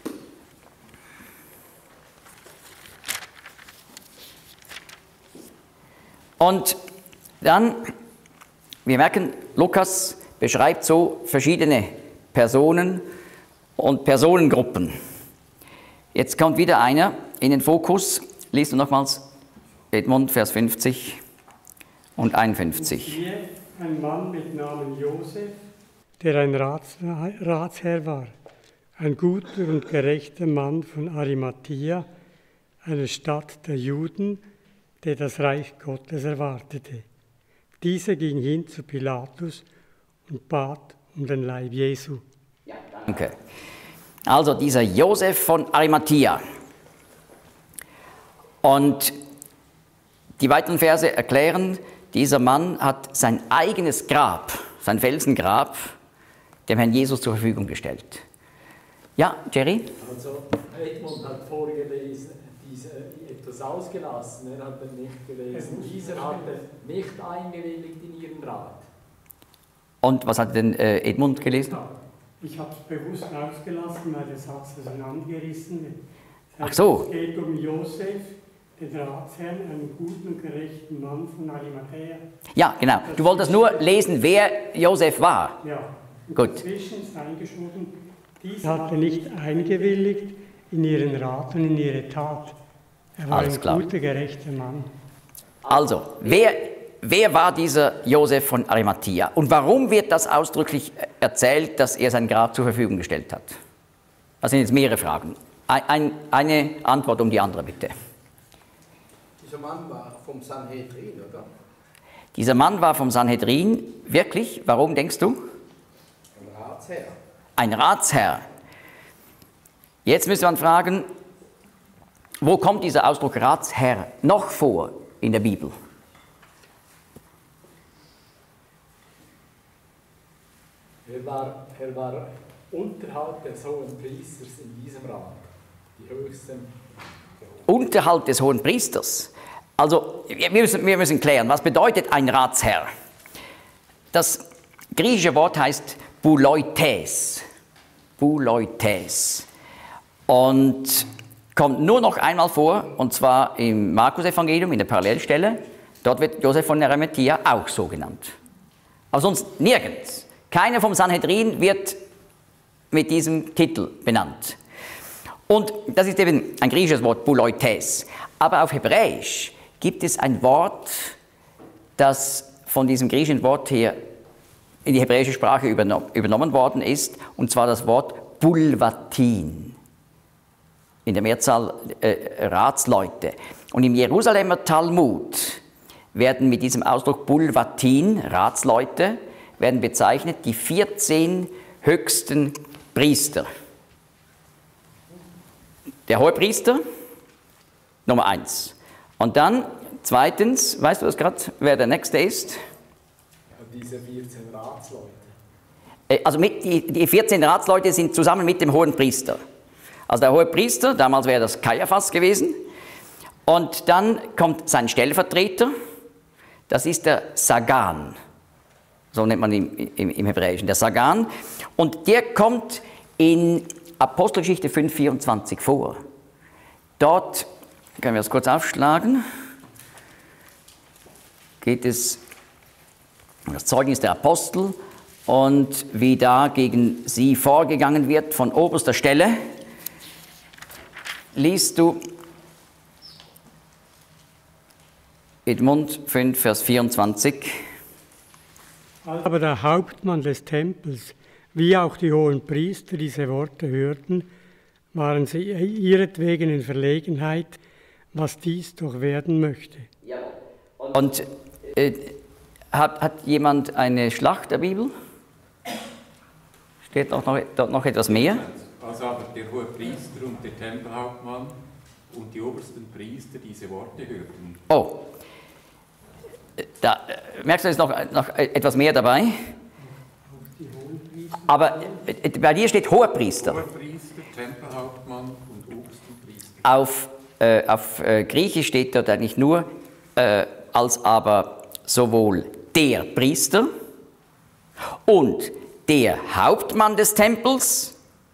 Und dann, wir merken, Lukas beschreibt so verschiedene Personen und Personengruppen. Jetzt kommt wieder einer in den Fokus. Liest du nochmals Edmund, Vers fünfzig und einundfünfzig. Hier ein Mann mit Namen Josef, der ein Rats, Ratsherr war, ein guter und gerechter Mann von Arimathea, einer Stadt der Juden, der das Reich Gottes erwartete. Dieser ging hin zu Pilatus und bat um den Leib Jesu. Ja, danke. Also dieser Josef von Arimathea. Und die weiteren Verse erklären, dieser Mann hat sein eigenes Grab, sein Felsengrab, dem Herrn Jesus zur Verfügung gestellt. Ja, Jerry? Also Edmund hat vorgelesen, diese, etwas ausgelassen, er hat nicht gelesen. Dieser hatte nicht eingewilligt in ihren Rat. Und was hat denn äh, Edmund gelesen? Ich habe es bewusst ausgelassen, weil der Satz auseinandergerissen wird. Ach so. Es geht um Josef, den Ratsherrn, einen guten und gerechten Mann von Arimathea. Ja, genau. Du wolltest nur lesen, wer Josef war. Ja. Gut. Dazwischen ist eingeschoben, dieser hatte nicht eingewilligt in ihren Rat und in ihre Tat. Er war Alles ein klar. guter, gerechter Mann. Also, wer, wer war dieser Josef von Arimathea? Und warum wird das ausdrücklich erzählt, dass er sein Grab zur Verfügung gestellt hat? Das sind jetzt mehrere Fragen. Ein, ein, eine Antwort um die andere, bitte. Dieser Mann war vom Sanhedrin, oder? Dieser Mann war vom Sanhedrin. Wirklich? Warum denkst du? Ein Ratsherr. Ein Ratsherr. Jetzt müsste man fragen, wo kommt dieser Ausdruck Ratsherr noch vor in der Bibel? Er war, er war unterhalb des hohen Priesters in diesem Rang, die höchsten. Unterhalb des hohen Priesters. Also wir müssen, wir müssen klären, was bedeutet ein Ratsherr? Das griechische Wort heißt Bouloites. Bouloites. Und kommt nur noch einmal vor, und zwar im Markus-Evangelium, in der Parallelstelle. Dort wird Josef von Arimathea auch so genannt. Aber sonst nirgends. Keiner vom Sanhedrin wird mit diesem Titel benannt. Und das ist eben ein griechisches Wort, Bouloites. Aber auf Hebräisch gibt es ein Wort, das von diesem griechischen Wort her in die hebräische Sprache übernommen worden ist, und zwar das Wort Bulvatin. In der Mehrzahl äh, Ratsleute. Und im Jerusalemer Talmud werden mit diesem Ausdruck Bulvatin, Ratsleute, werden bezeichnet die vierzehn höchsten Priester. Der Hohepriester, Nummer eins. Und dann, zweitens, weißt du das gerade, wer der Nächste ist? Ja, diese vierzehn Ratsleute. Also mit, die, die vierzehn Ratsleute sind zusammen mit dem Hohenpriester. Also der Hohepriester, damals wäre das Kaiaphas gewesen. Und dann kommt sein Stellvertreter, das ist der Sagan. So nennt man ihn im, im Hebräischen, der Sagan. Und der kommt in Apostelgeschichte fünf vierundzwanzig vor. Dort, können wir das kurz aufschlagen, geht es um das Zeugnis der Apostel und wie da gegen sie vorgegangen wird von oberster Stelle. Liest du Edmund fünf, Vers vierundzwanzig. Aber der Hauptmann des Tempels, wie auch die hohen Priester, diese Worte hörten, waren sie ihretwegen in Verlegenheit, was dies doch werden möchte. Ja. Und äh, hat, hat jemand eine Schlachterbibel? Steht dort noch, dort noch etwas mehr? Als aber der hohe Priester und der Tempelhauptmann und die obersten Priester diese Worte hörten. Oh, da merkst du, ist noch, noch etwas mehr dabei. Aber bei dir steht Hohepriester. Hohepriester, Tempelhauptmann und obersten Priester. Auf, äh, auf äh, Griechisch steht dort eigentlich nur, äh, als aber sowohl der Priester und der Hauptmann des Tempels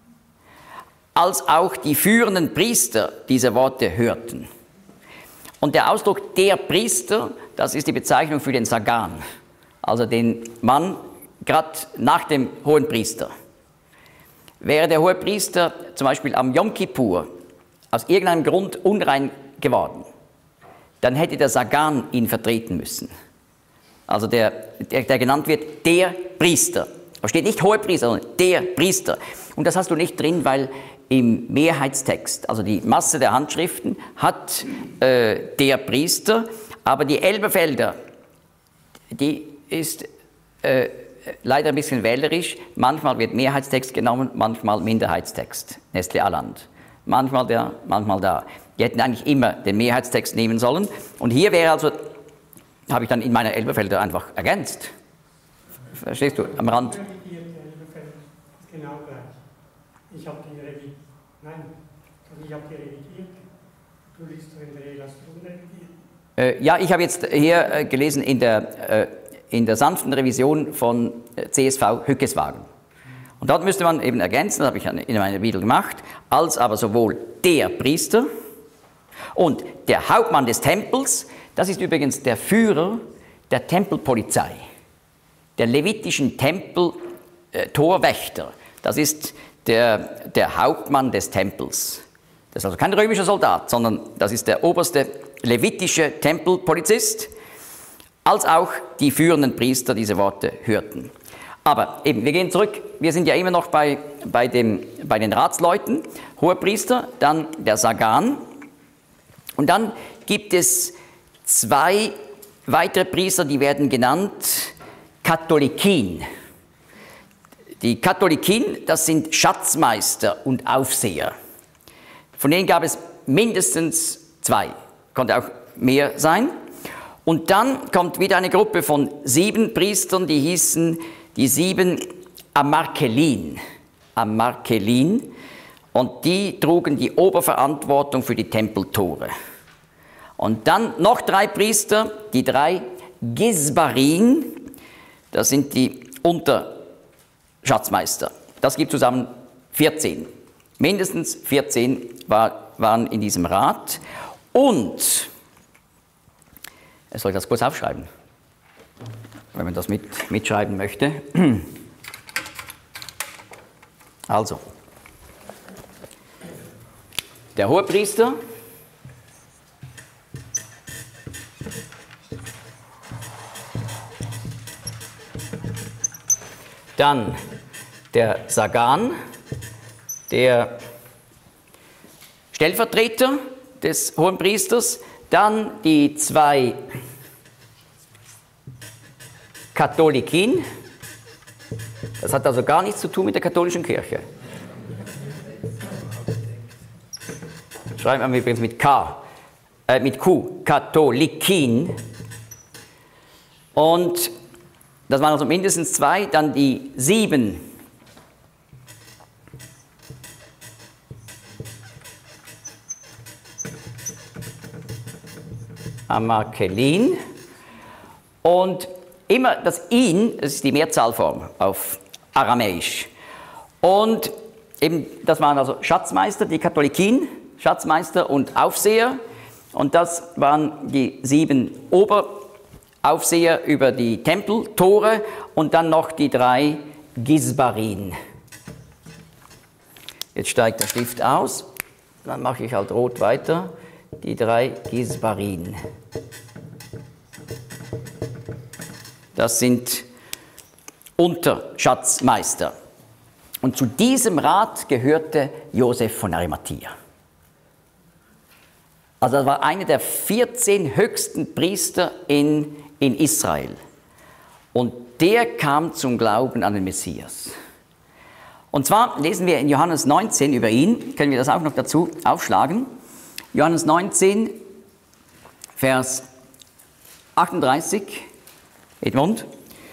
als auch die führenden Priester diese Worte hörten. Und der Ausdruck der Priester, das ist die Bezeichnung für den Sagan, also den Mann gerade nach dem Hohenpriester. Wäre der Hohepriester zum Beispiel am Yom Kippur aus irgendeinem Grund unrein geworden, dann hätte der Sagan ihn vertreten müssen. Also der, der, der genannt wird der Priester. Da steht nicht Hohepriester, sondern der Priester. Und das hast du nicht drin, weil im Mehrheitstext, also die Masse der Handschriften, hat äh, der Priester, aber die Elberfelder, die ist äh, leider ein bisschen wählerisch. Manchmal wird Mehrheitstext genommen, manchmal Minderheitstext, Nestle Aland. Manchmal der, manchmal da. Die hätten eigentlich immer den Mehrheitstext nehmen sollen. Und hier wäre also, habe ich dann in meiner Elberfelder einfach ergänzt. Verstehst du, am Rand? Genau gleich. Ich habe die revidiert. Nein, ich habe die revidiert. Du liest doch in der E L A S revidiert. Äh, ja, ich habe jetzt hier äh, gelesen in der, äh, in der sanften Revision von äh, C S V Hückeswagen. Und dort müsste man eben ergänzen, das habe ich in meiner Bibel gemacht, als aber sowohl der Priester und der Hauptmann des Tempels, das ist übrigens der Führer der Tempelpolizei, der levitischen Tempel-Torwächter. Das ist der, der Hauptmann des Tempels. Das ist also kein römischer Soldat, sondern das ist der oberste levitische Tempelpolizist, als auch die führenden Priester diese Worte hörten. Aber eben, wir gehen zurück, wir sind ja immer noch bei, bei, dem, bei den Ratsleuten, Hohepriester, dann der Sagan. Und dann gibt es zwei weitere Priester, die werden genannt Katholikin. Die Katholikin, das sind Schatzmeister und Aufseher. Von denen gab es mindestens zwei, konnte auch mehr sein. Und dann kommt wieder eine Gruppe von sieben Priestern, die hießen die sieben Amarkelin. Amarkelin. Und die trugen die Oberverantwortung für die Tempeltore. Und dann noch drei Priester, die drei Gisbarin, das sind die Unterschatzmeister. Das gibt zusammen vierzehn. Mindestens vierzehn war, waren in diesem Rat. Und, soll ich das kurz aufschreiben, wenn man das mit, mitschreiben möchte. Also, der Hohepriester, dann der Sagan, der Stellvertreter des Hohenpriesters, dann die zwei Katholikin, das hat also gar nichts zu tun mit der katholischen Kirche. Schreiben wir übrigens mit K, äh, mit Q, Katholikin. Und das waren also mindestens zwei, dann die sieben Amarkelin. Und immer das In, das ist die Mehrzahlform auf Aramäisch. Und eben, das waren also Schatzmeister, die Katholikin, Schatzmeister und Aufseher. Und das waren die sieben Oberaufseher über die Tempeltore und dann noch die drei Gisbarin. Jetzt steigt der Stift aus, dann mache ich halt rot weiter. Die drei Gisbarin. Das sind Unterschatzmeister. Und zu diesem Rat gehörte Josef von Arimathia. Also er war einer der vierzehn höchsten Priester in, in Israel. Und der kam zum Glauben an den Messias. Und zwar lesen wir in Johannes neunzehn über ihn, können wir das auch noch dazu aufschlagen. Johannes neunzehn, Vers achtunddreißig, Edmund.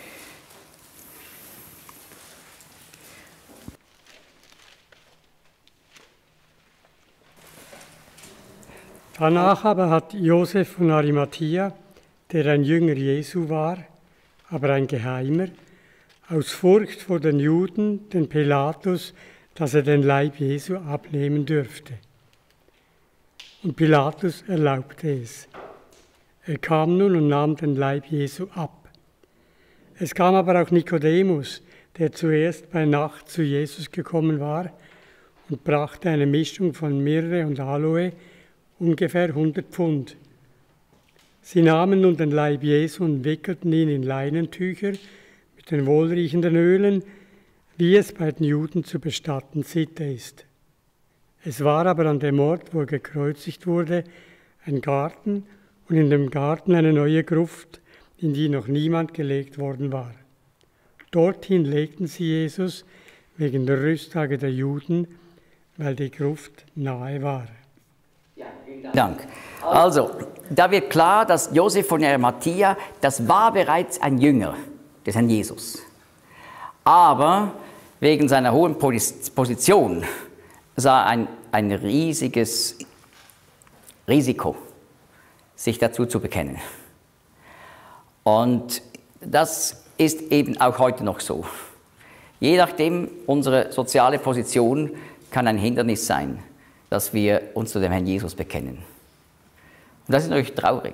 Danach aber hat Josef von Arimathia, der ein Jünger Jesu war, aber ein Geheimer, aus Furcht vor den Juden den Pilatus, dass er den Leib Jesu abnehmen dürfte. Und Pilatus erlaubte es. Er kam nun und nahm den Leib Jesu ab. Es kam aber auch Nikodemus, der zuerst bei Nacht zu Jesus gekommen war und brachte eine Mischung von Myrrhe und Aloe, ungefähr hundert Pfund. Sie nahmen nun den Leib Jesu und wickelten ihn in Leinentücher mit den wohlriechenden Ölen, wie es bei den Juden zu bestatten Sitte ist. Es war aber an dem Ort, wo er gekreuzigt wurde, ein Garten und in dem Garten eine neue Gruft, in die noch niemand gelegt worden war. Dorthin legten sie Jesus wegen der Rüsttage der Juden, weil die Gruft nahe war. Ja, vielen Dank. Also, da wird klar, dass Josef von Arimathia, das war bereits ein Jünger des Herrn Jesus. Aber wegen seiner hohen Position sah ein, ein riesiges Risiko, sich dazu zu bekennen. Und das ist eben auch heute noch so. Je nachdem, unsere soziale Position kann ein Hindernis sein, dass wir uns zu dem Herrn Jesus bekennen. Und das ist natürlich traurig.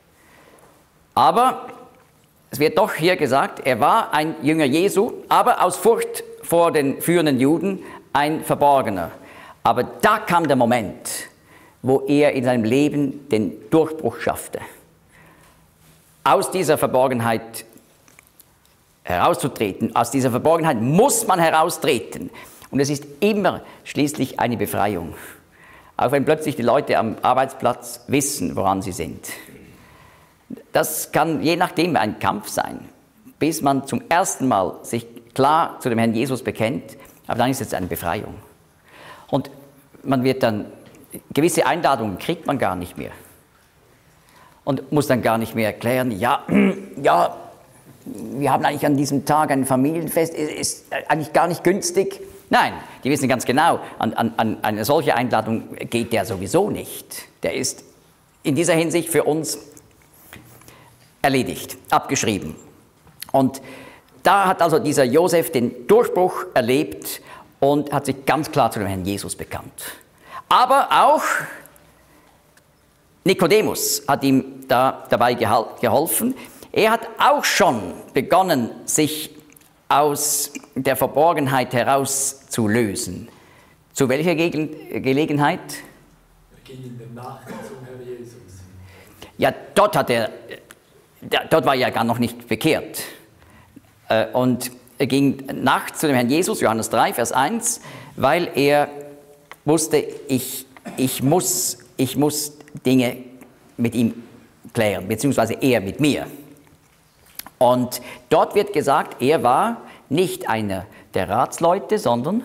Aber es wird doch hier gesagt, er war ein Jünger Jesu, aber aus Furcht vor den führenden Juden ein Verborgener. Aber da kam der Moment, wo er in seinem Leben den Durchbruch schaffte. Aus dieser Verborgenheit herauszutreten, aus dieser Verborgenheit muss man heraustreten. Und es ist immer schließlich eine Befreiung. Auch wenn plötzlich die Leute am Arbeitsplatz wissen, woran sie sind. Das kann je nachdem ein Kampf sein, bis man zum ersten Mal sich klar zu dem Herrn Jesus bekennt, aber dann ist es eine Befreiung. Und man wird dann, gewisse Einladungen kriegt man gar nicht mehr. Und muss dann gar nicht mehr erklären, ja, ja, wir haben eigentlich an diesem Tag ein Familienfest, ist eigentlich gar nicht günstig. Nein, die wissen ganz genau, an, an, an eine solche Einladung geht der sowieso nicht. Der ist in dieser Hinsicht für uns erledigt, abgeschrieben. Und da hat also dieser Josef den Durchbruch erlebt und hat sich ganz klar zu dem Herrn Jesus bekannt. Aber auch Nikodemus hat ihm da dabei geholfen. Er hat auch schon begonnen, sich aus der Verborgenheit herauszulösen. Zu welcher Ge Gelegenheit? Er ging in der Nacht zum Herrn Jesus. Ja, dort, hat er, dort war er ja gar noch nicht bekehrt. Und er ging nachts zu dem Herrn Jesus, Johannes drei, Vers eins, weil er wusste, ich, ich, muss, ich muss Dinge mit ihm klären, beziehungsweise er mit mir. Und dort wird gesagt, er war nicht einer der Ratsleute, sondern,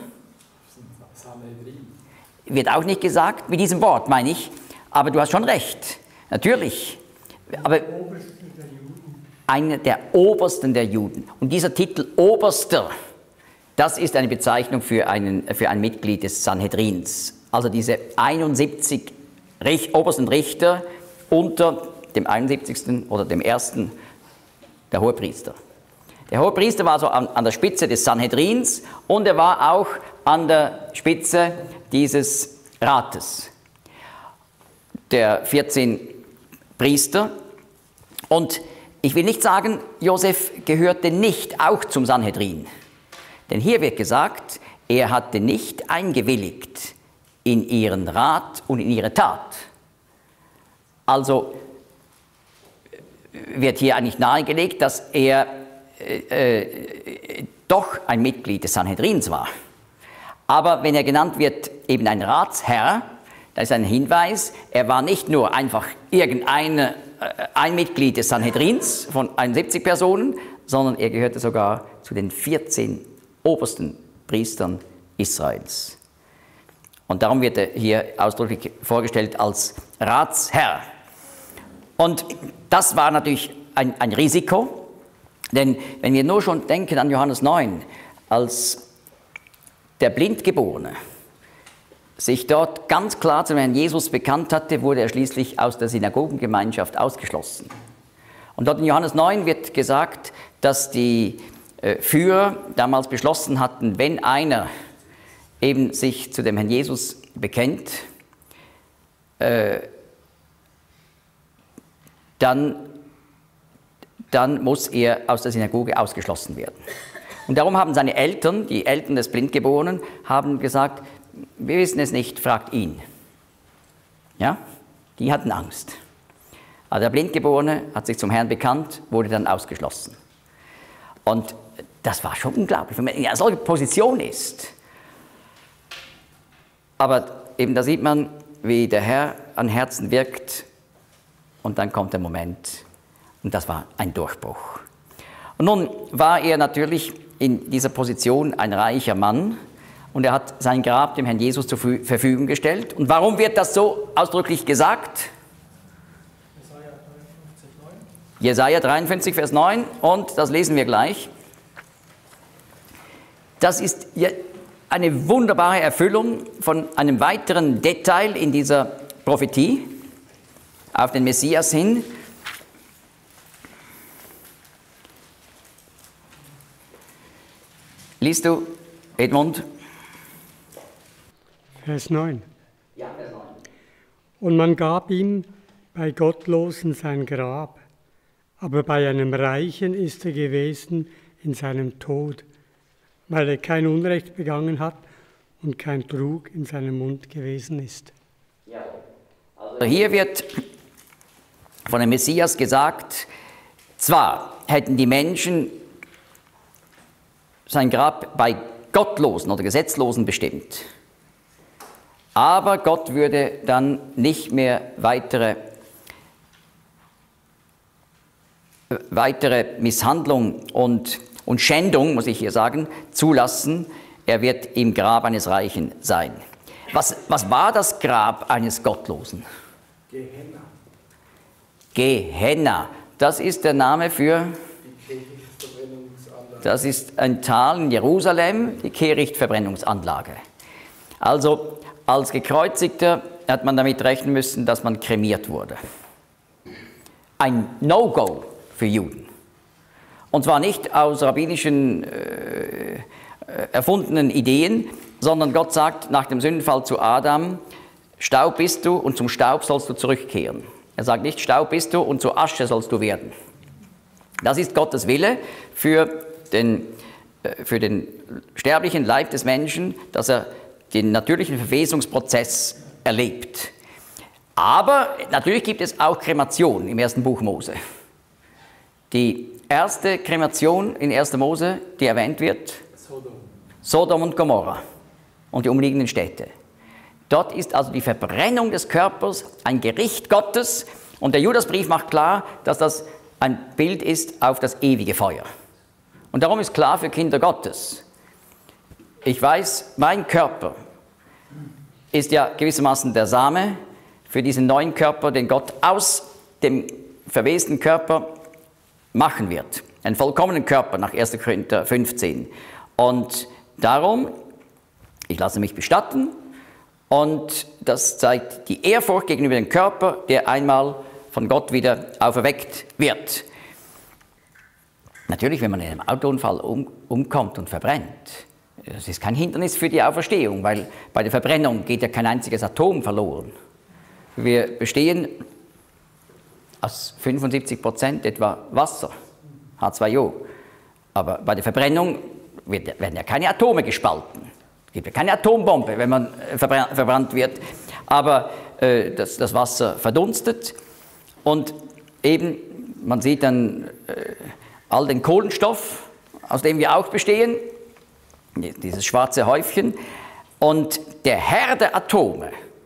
wird auch nicht gesagt, mit diesem Wort meine ich, aber du hast schon recht, natürlich, aber einer der Obersten der Juden. Und dieser Titel Oberster, das ist eine Bezeichnung für, einen, für ein Mitglied des Sanhedrins. Also diese einundsiebzig Rich, obersten Richter unter dem einundsiebzigsten oder dem ersten, der Hohepriester. Der Hohepriester war also an, an der Spitze des Sanhedrins und er war auch an der Spitze dieses Rates. Der vierzehn Priester. Und ich will nicht sagen, Josef gehörte nicht auch zum Sanhedrin. Denn hier wird gesagt, er hatte nicht eingewilligt in ihren Rat und in ihre Tat. Also wird hier eigentlich nahegelegt, dass er äh, äh, doch ein Mitglied des Sanhedrins war. Aber wenn er genannt wird, eben ein Ratsherr, das ist ein Hinweis, er war nicht nur einfach irgendein äh, ein Mitglied des Sanhedrins von einundsiebzig Personen, sondern er gehörte sogar zu den vierzehn obersten Priestern Israels. Und darum wird er hier ausdrücklich vorgestellt als Ratsherr. Und das war natürlich ein, ein Risiko, denn wenn wir nur schon denken an Johannes neun, als der Blindgeborene sich dort ganz klar zum Herrn Jesus bekannt hatte, wurde er schließlich aus der Synagogengemeinschaft ausgeschlossen. Und dort in Johannes neun wird gesagt, dass die äh, Führer damals beschlossen hatten, wenn einer eben sich zu dem Herrn Jesus bekennt, äh, dann, dann muss er aus der Synagoge ausgeschlossen werden. Und darum haben seine Eltern, die Eltern des Blindgeborenen, haben gesagt, wir wissen es nicht, fragt ihn. Ja, die hatten Angst. Aber der Blindgeborene hat sich zum Herrn bekannt, wurde dann ausgeschlossen. Und das war schon unglaublich, wenn man in einer solchen Position ist. Aber eben da sieht man, wie der Herr an Herzen wirkt. Und dann kommt der Moment, und das war ein Durchbruch. Und nun war er natürlich in dieser Position ein reicher Mann und er hat sein Grab dem Herrn Jesus zur Verfügung gestellt. Und warum wird das so ausdrücklich gesagt? Jesaja dreiundfünfzig, Vers neun, und das lesen wir gleich. Das ist eine wunderbare Erfüllung von einem weiteren Detail in dieser Prophetie auf den Messias hin. Liest du, Edmund? Vers neun. Ja, Vers neun. Und man gab ihm bei Gottlosen sein Grab, aber bei einem Reichen ist er gewesen in seinem Tod, weil er kein Unrecht begangen hat und kein Trug in seinem Mund gewesen ist. Ja. Also hier wird von dem Messias gesagt, zwar hätten die Menschen sein Grab bei Gottlosen oder Gesetzlosen bestimmt, aber Gott würde dann nicht mehr weitere, weitere Misshandlung und, und Schändung, muss ich hier sagen, zulassen. Er wird im Grab eines Reichen sein. Was, was war das Grab eines Gottlosen? Gehenna. Gehenna. Das ist der Name für das ist ein Tal in Jerusalem, die Kehrichtverbrennungsanlage. Also als Gekreuzigter hat man damit rechnen müssen, dass man kremiert wurde. Ein No-Go für Juden. Und zwar nicht aus rabbinischen äh, erfundenen Ideen, sondern Gott sagt nach dem Sündenfall zu Adam, Staub bist du und zum Staub sollst du zurückkehren. Er sagt nicht, Staub bist du und zu Asche sollst du werden. Das ist Gottes Wille für den, für den sterblichen Leib des Menschen, dass er den natürlichen Verwesungsprozess erlebt. Aber natürlich gibt es auch Kremation im ersten Buch Mose. Die erste Kremation in erster Mose, die erwähnt wird, Sodom. Sodom und Gomorra und die umliegenden Städte. Dort ist also die Verbrennung des Körpers ein Gericht Gottes und der Judasbrief macht klar, dass das ein Bild ist auf das ewige Feuer. Und darum ist klar für Kinder Gottes, ich weiß, mein Körper ist ja gewissermaßen der Same für diesen neuen Körper, den Gott aus dem verwesten Körper machen wird. Einen vollkommenen Körper nach erster Korinther fünfzehn. Und darum, ich lasse mich bestatten und das zeigt die Ehrfurcht gegenüber dem Körper, der einmal von Gott wieder auferweckt wird. Natürlich, wenn man in einem Autounfall um, umkommt und verbrennt, das ist kein Hindernis für die Auferstehung, weil bei der Verbrennung geht ja kein einziges Atom verloren. Wir bestehen aus fünfundsiebzig Prozent etwa Wasser, H zwei O. Aber bei der Verbrennung wird, werden ja keine Atome gespalten. Es gibt ja keine Atombombe, wenn man verbrannt wird. Aber äh, das, das Wasser verdunstet und eben, man sieht dann äh, all den Kohlenstoff, aus dem wir auch bestehen, dieses schwarze Häufchen. Und der Herr der Atome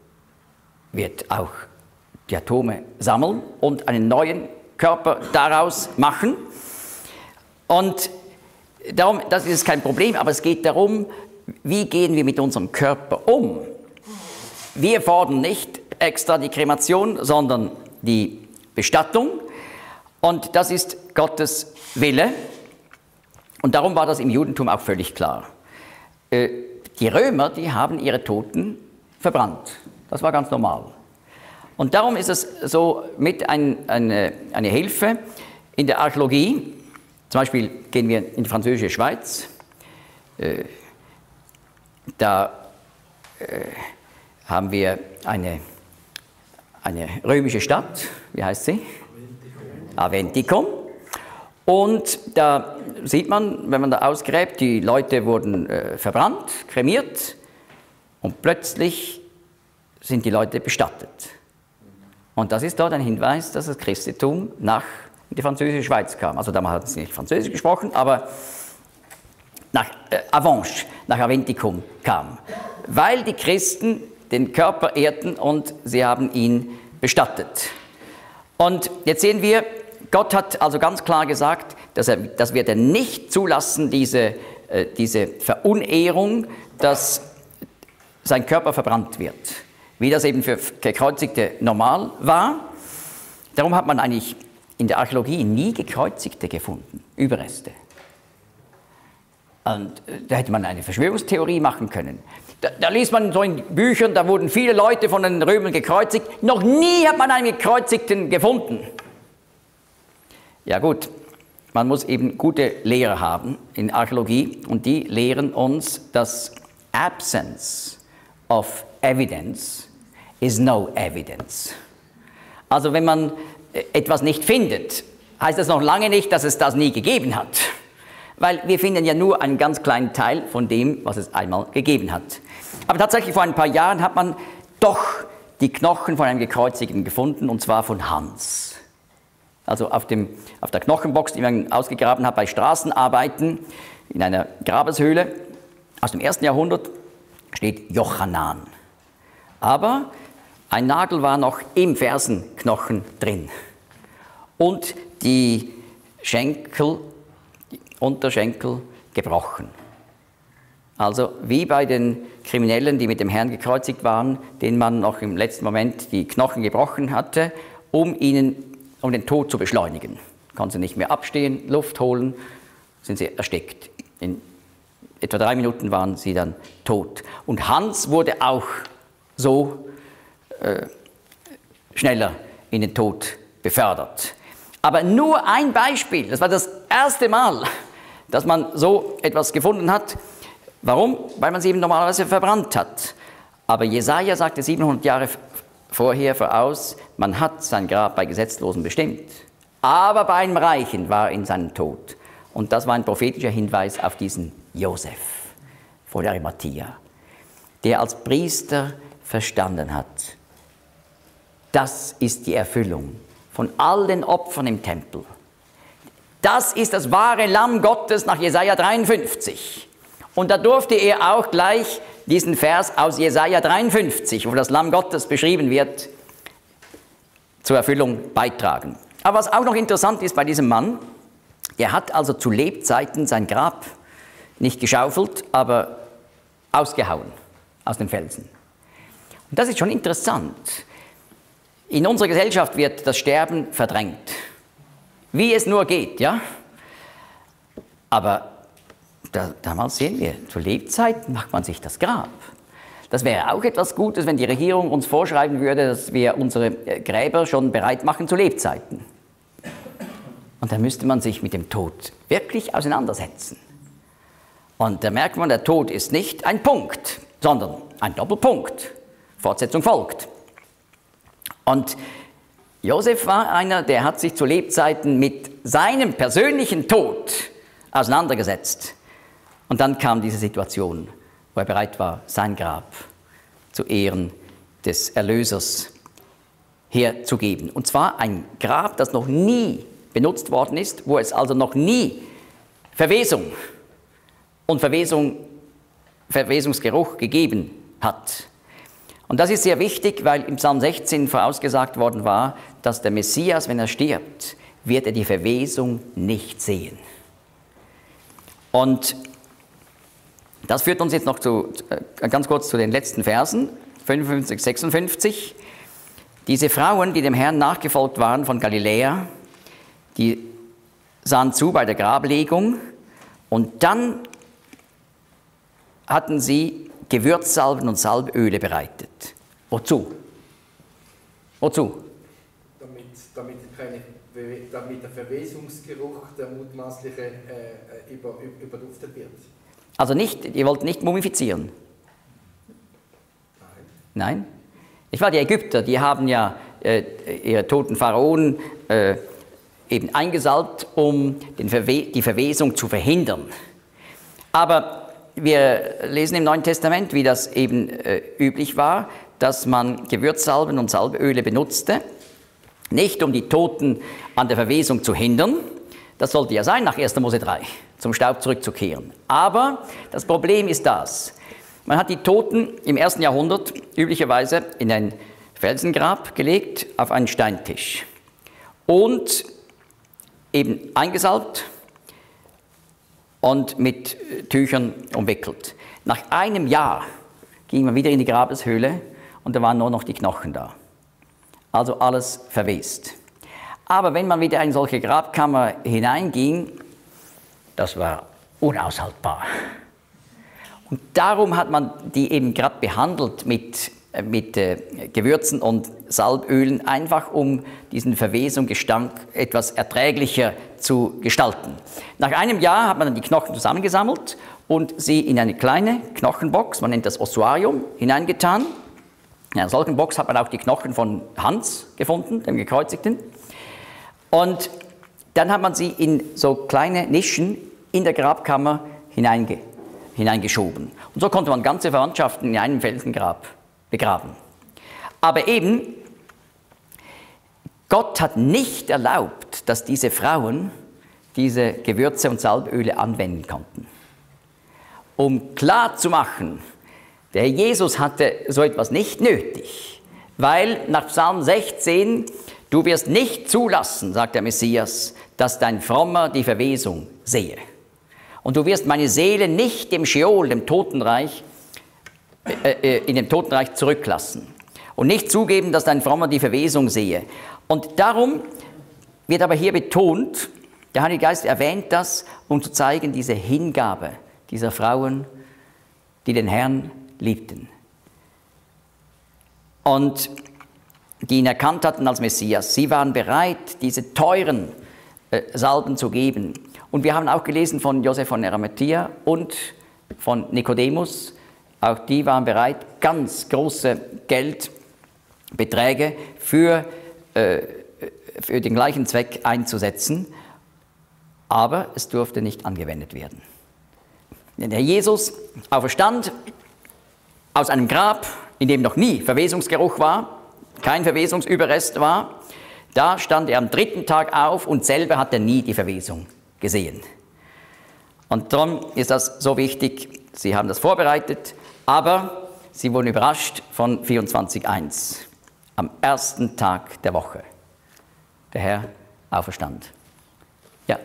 wird auch die Atome sammeln und einen neuen Körper daraus machen. Und darum, das ist kein Problem, aber es geht darum, wie gehen wir mit unserem Körper um? Wir fordern nicht extra die Kremation, sondern die Bestattung. Und das ist Gottes Wille. Und darum war das im Judentum auch völlig klar. Die Römer, die haben ihre Toten verbrannt. Das war ganz normal. Und darum ist es so mit ein, eine, eine Hilfe in der Archäologie. Zum Beispiel gehen wir in die französische Schweiz. Äh, da äh, haben wir eine, eine römische Stadt. Wie heißt sie? Aventicum. Und da sieht man, wenn man da ausgräbt, die Leute wurden äh, verbrannt, kremiert und plötzlich sind die Leute bestattet. Und das ist dort ein Hinweis, dass das Christentum nach in die französische Schweiz kam. Also damals hat es nicht Französisch gesprochen, aber nach äh, Avenches, nach Aventicum kam. Weil die Christen den Körper ehrten und sie haben ihn bestattet. Und jetzt sehen wir, Gott hat also ganz klar gesagt, dass er, das wird er nicht zulassen, diese, äh, diese Verunehrung, dass sein Körper verbrannt wird. Wie das eben für Gekreuzigte normal war. Darum hat man eigentlich in der Archäologie nie Gekreuzigte gefunden, Überreste. Und da hätte man eine Verschwörungstheorie machen können. Da, da liest man so in Büchern, da wurden viele Leute von den Römern gekreuzigt. Noch nie hat man einen Gekreuzigten gefunden. Ja gut, man muss eben gute Lehrer haben in Archäologie und die lehren uns, dass Absence of evidence is no evidence. Also wenn man etwas nicht findet, heißt das noch lange nicht, dass es das nie gegeben hat. Weil wir finden ja nur einen ganz kleinen Teil von dem, was es einmal gegeben hat. Aber tatsächlich vor ein paar Jahren hat man doch die Knochen von einem Gekreuzigten gefunden, und zwar von Hans. Also auf, dem, auf der Knochenbox, die man ausgegraben hat bei Straßenarbeiten in einer Grabeshöhle aus dem ersten Jahrhundert, steht Jochanan. Aber ein Nagel war noch im Fersenknochen drin. Und die Schenkel, die Unterschenkel gebrochen. Also wie bei den Kriminellen, die mit dem Herrn gekreuzigt waren, denen man noch im letzten Moment die Knochen gebrochen hatte, um ihnen, um den Tod zu beschleunigen. Konnten sie nicht mehr abstehen, Luft holen, sind sie erstickt. In etwa drei Minuten waren sie dann tot. Und Hans wurde auch so äh, schneller in den Tod befördert. Aber nur ein Beispiel, das war das erste Mal, dass man so etwas gefunden hat. Warum? Weil man sie eben normalerweise verbrannt hat. Aber Jesaja sagte siebenhundert Jahre vorher voraus, man hat sein Grab bei Gesetzlosen bestimmt. Aber bei einem Reichen war in seinem Tod. Und das war ein prophetischer Hinweis auf diesen Josef von Arimathea, der als Priester verstanden hat, das ist die Erfüllung von all den Opfern im Tempel. Das ist das wahre Lamm Gottes nach Jesaja dreiundfünfzig. Und da durfte er auch gleich diesen Vers aus Jesaja dreiundfünfzig, wo das Lamm Gottes beschrieben wird, zur Erfüllung beitragen. Aber was auch noch interessant ist bei diesem Mann, der hat also zu Lebzeiten sein Grab nicht geschaufelt, aber ausgehauen aus den Felsen. Und das ist schon interessant. In unserer Gesellschaft wird das Sterben verdrängt, wie es nur geht, ja. Aber da, damals sehen wir, zu Lebzeiten macht man sich das Grab. Das wäre auch etwas Gutes, wenn die Regierung uns vorschreiben würde, dass wir unsere Gräber schon bereit machen zu Lebzeiten. Und dann müsste man sich mit dem Tod wirklich auseinandersetzen. Und da merkt man, der Tod ist nicht ein Punkt, sondern ein Doppelpunkt. Fortsetzung folgt. Und Josef war einer, der hat sich zu Lebzeiten mit seinem persönlichen Tod auseinandergesetzt. Und dann kam diese Situation, wo er bereit war, sein Grab zu Ehren des Erlösers herzugeben. Und zwar ein Grab, das noch nie benutzt worden ist, wo es also noch nie Verwesung und Verwesung, Verwesungsgeruch gegeben hat. Und das ist sehr wichtig, weil im Psalm sechzehn vorausgesagt worden war, dass der Messias, wenn er stirbt, wird er die Verwesung nicht sehen. Und das führt uns jetzt noch zu, äh, ganz kurz zu den letzten Versen, fünfundfünfzig, sechsundfünfzig. Diese Frauen, die dem Herrn nachgefolgt waren von Galiläa, die sahen zu bei der Grablegung und dann hatten sie Gewürzsalben und Salböle bereitet. Wozu? Wozu? Damit, damit, keine, damit der Verwesungsgeruch, der mutmaßliche, äh, über, überduftet wird. Also nicht, ihr wollt nicht mumifizieren? Nein. Nein? Ich war die Ägypter, die haben ja äh, ihre toten Pharaonen äh, eben eingesalbt, um den Verwe- die Verwesung zu verhindern. Aber wir lesen im Neuen Testament, wie das eben äh, üblich war, dass man Gewürzsalben und Salböle benutzte, nicht um die Toten an der Verwesung zu hindern, das sollte ja sein nach erster Mose drei, zum Staub zurückzukehren. Aber das Problem ist das, man hat die Toten im ersten Jahrhundert üblicherweise in ein Felsengrab gelegt, auf einen Steintisch und eben eingesalbt und mit Tüchern umwickelt. Nach einem Jahr ging man wieder in die Grabeshöhle und da waren nur noch die Knochen da. Also alles verwest. Aber wenn man wieder in eine solche Grabkammer hineinging, das war unaushaltbar. Und darum hat man die eben gerade behandelt mit, mit äh, Gewürzen und Salbölen, einfach um diesen Verwesungsgestank etwas erträglicher zu gestalten. Nach einem Jahr hat man dann die Knochen zusammengesammelt und sie in eine kleine Knochenbox, man nennt das Ossuarium, hineingetan. In einer solchen Box hat man auch die Knochen von Hans gefunden, dem Gekreuzigten. Und dann hat man sie in so kleine Nischen in der Grabkammer hineinge, hineingeschoben. Und so konnte man ganze Verwandtschaften in einem Felsengrab begraben. Aber eben, Gott hat nicht erlaubt, dass diese Frauen diese Gewürze und Salböle anwenden konnten. Um klarzumachen, der Herr Jesus hatte so etwas nicht nötig, weil nach Psalm sechzehn, du wirst nicht zulassen, sagt der Messias, dass dein Frommer die Verwesung sehe. Und du wirst meine Seele nicht dem Scheol, dem Totenreich, äh, in dem Totenreich zurücklassen. Und nicht zugeben, dass dein Frommer die Verwesung sehe. Und darum wird aber hier betont, Der Heilige Geist erwähnt das, um zu zeigen, diese Hingabe dieser Frauen, die den Herrn liebten. Und die ihn erkannt hatten als Messias. Sie waren bereit, diese teuren äh, Salben zu geben. Und wir haben auch gelesen von Josef von Arimathäa und von Nikodemus. Auch die waren bereit, ganz große Geldbeträge für, äh, für den gleichen Zweck einzusetzen. Aber es durfte nicht angewendet werden. Denn der Jesus auferstand aus einem Grab, in dem noch nie Verwesungsgeruch war, kein Verwesungsüberrest war, da stand er am dritten Tag auf und selber hat er nie die Verwesung gesehen. Und darum ist das so wichtig, sie haben das vorbereitet, aber sie wurden überrascht von vierundzwanzig eins, am ersten Tag der Woche, der Herr auferstand. Ja.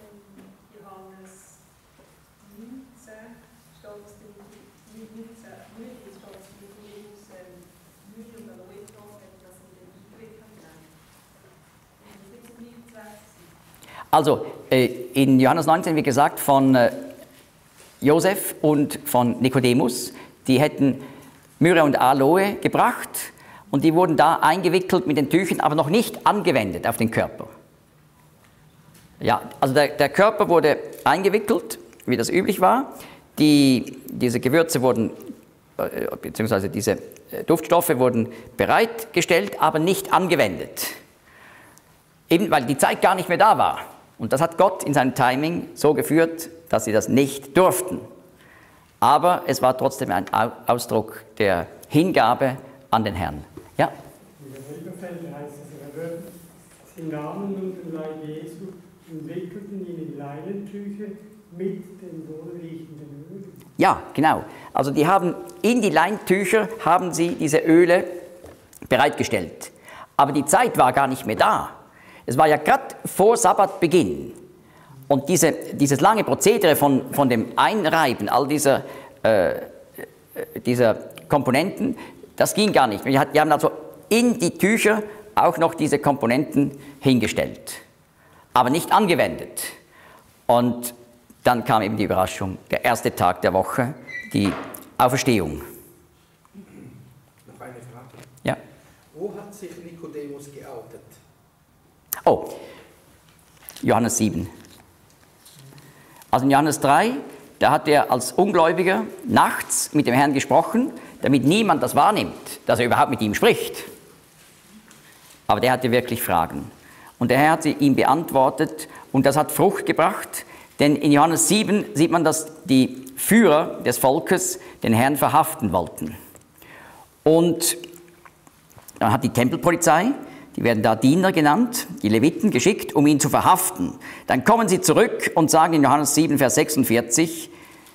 Also in Johannes neunzehn wird gesagt von Josef und von Nikodemus, die hätten Myrrhe und Aloe gebracht und die wurden da eingewickelt mit den Tüchern, aber noch nicht angewendet auf den Körper. Ja, also der, der Körper wurde eingewickelt, wie das üblich war. Die, diese Gewürze wurden, beziehungsweise diese Duftstoffe wurden bereitgestellt, aber nicht angewendet. Eben weil die Zeit gar nicht mehr da war. Und das hat Gott in seinem Timing so geführt, dass sie das nicht durften. Aber es war trotzdem ein Ausdruck der Hingabe an den Herrn. Ja? In der Elberfelder heißt es, sie nahmen nun den Leib Jesu und wickelten ihn in Leinentücher mit den wohlriechenden Ölen. Ja, genau. Also die haben in die Leintücher haben sie diese Öle bereitgestellt. Aber die Zeit war gar nicht mehr da. Es war ja gerade vor Sabbatbeginn. Und diese, dieses lange Prozedere von, von dem Einreiben all dieser, äh, dieser Komponenten, das ging gar nicht. Wir haben also in die Tücher auch noch diese Komponenten hingestellt, aber nicht angewendet. Und dann kam eben die Überraschung, der erste Tag der Woche, die Auferstehung. Noch eine Frage. Ja. Wo hat sich Nikodemus geoutet? Oh, Johannes sieben. Also in Johannes drei, da hat er als Ungläubiger nachts mit dem Herrn gesprochen, damit niemand das wahrnimmt, dass er überhaupt mit ihm spricht. Aber der hatte wirklich Fragen. Und der Herr hat sie ihm beantwortet und das hat Frucht gebracht, denn in Johannes sieben sieht man, dass die Führer des Volkes den Herrn verhaften wollten. Und dann hat die Tempelpolizei, die werden da Diener genannt, die Leviten geschickt, um ihn zu verhaften. Dann kommen sie zurück und sagen in Johannes sieben, Vers sechsundvierzig,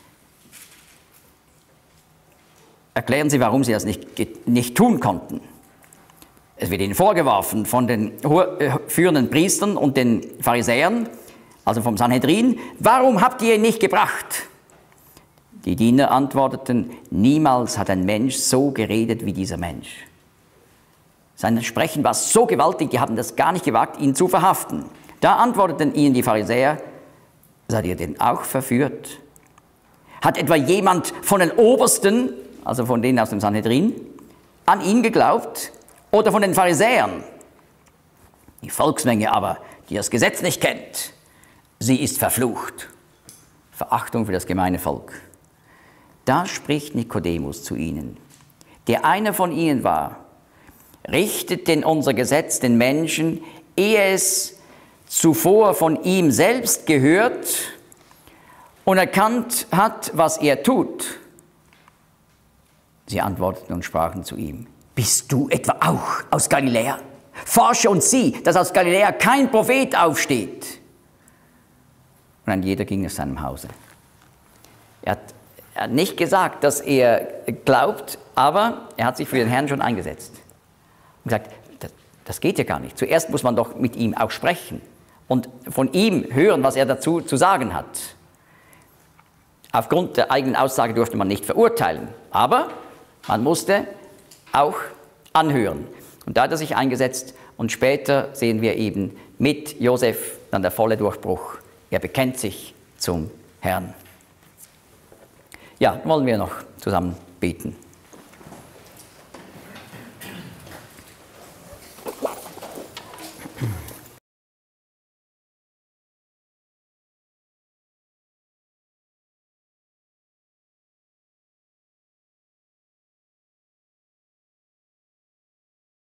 erklären sie, warum sie das nicht, nicht tun konnten. Es wird ihnen vorgeworfen von den führenden Priestern und den Pharisäern, also vom Sanhedrin, warum habt ihr ihn nicht gebracht? Die Diener antworteten, niemals hat ein Mensch so geredet wie dieser Mensch. Sein Sprechen war so gewaltig, die haben das gar nicht gewagt, ihn zu verhaften. Da antworteten ihnen die Pharisäer, seid ihr denn auch verführt? Hat etwa jemand von den Obersten, also von denen aus dem Sanhedrin, an ihn geglaubt oder von den Pharisäern? Die Volksmenge aber, die das Gesetz nicht kennt, sie ist verflucht. Verachtung für das gemeine Volk. Da spricht Nikodemus zu ihnen, der einer von ihnen war, richtet denn unser Gesetz den Menschen, ehe es zuvor von ihm selbst gehört und erkannt hat, was er tut? Sie antworteten und sprachen zu ihm, bist du etwa auch aus Galiläa? Forsche und sieh, dass aus Galiläa kein Prophet aufsteht. Und ein jeder ging aus seinem Hause. Er hat, er hat nicht gesagt, dass er glaubt, aber er hat sich für den Herrn schon eingesetzt. Und gesagt, das, das geht ja gar nicht. Zuerst muss man doch mit ihm auch sprechen und von ihm hören, was er dazu zu sagen hat. Aufgrund der eigenen Aussage durfte man nicht verurteilen, aber man musste auch anhören. Und da hat er sich eingesetzt und später sehen wir eben mit Josef dann der volle Durchbruch. Er bekennt sich zum Herrn. Ja, wollen wir noch zusammen beten.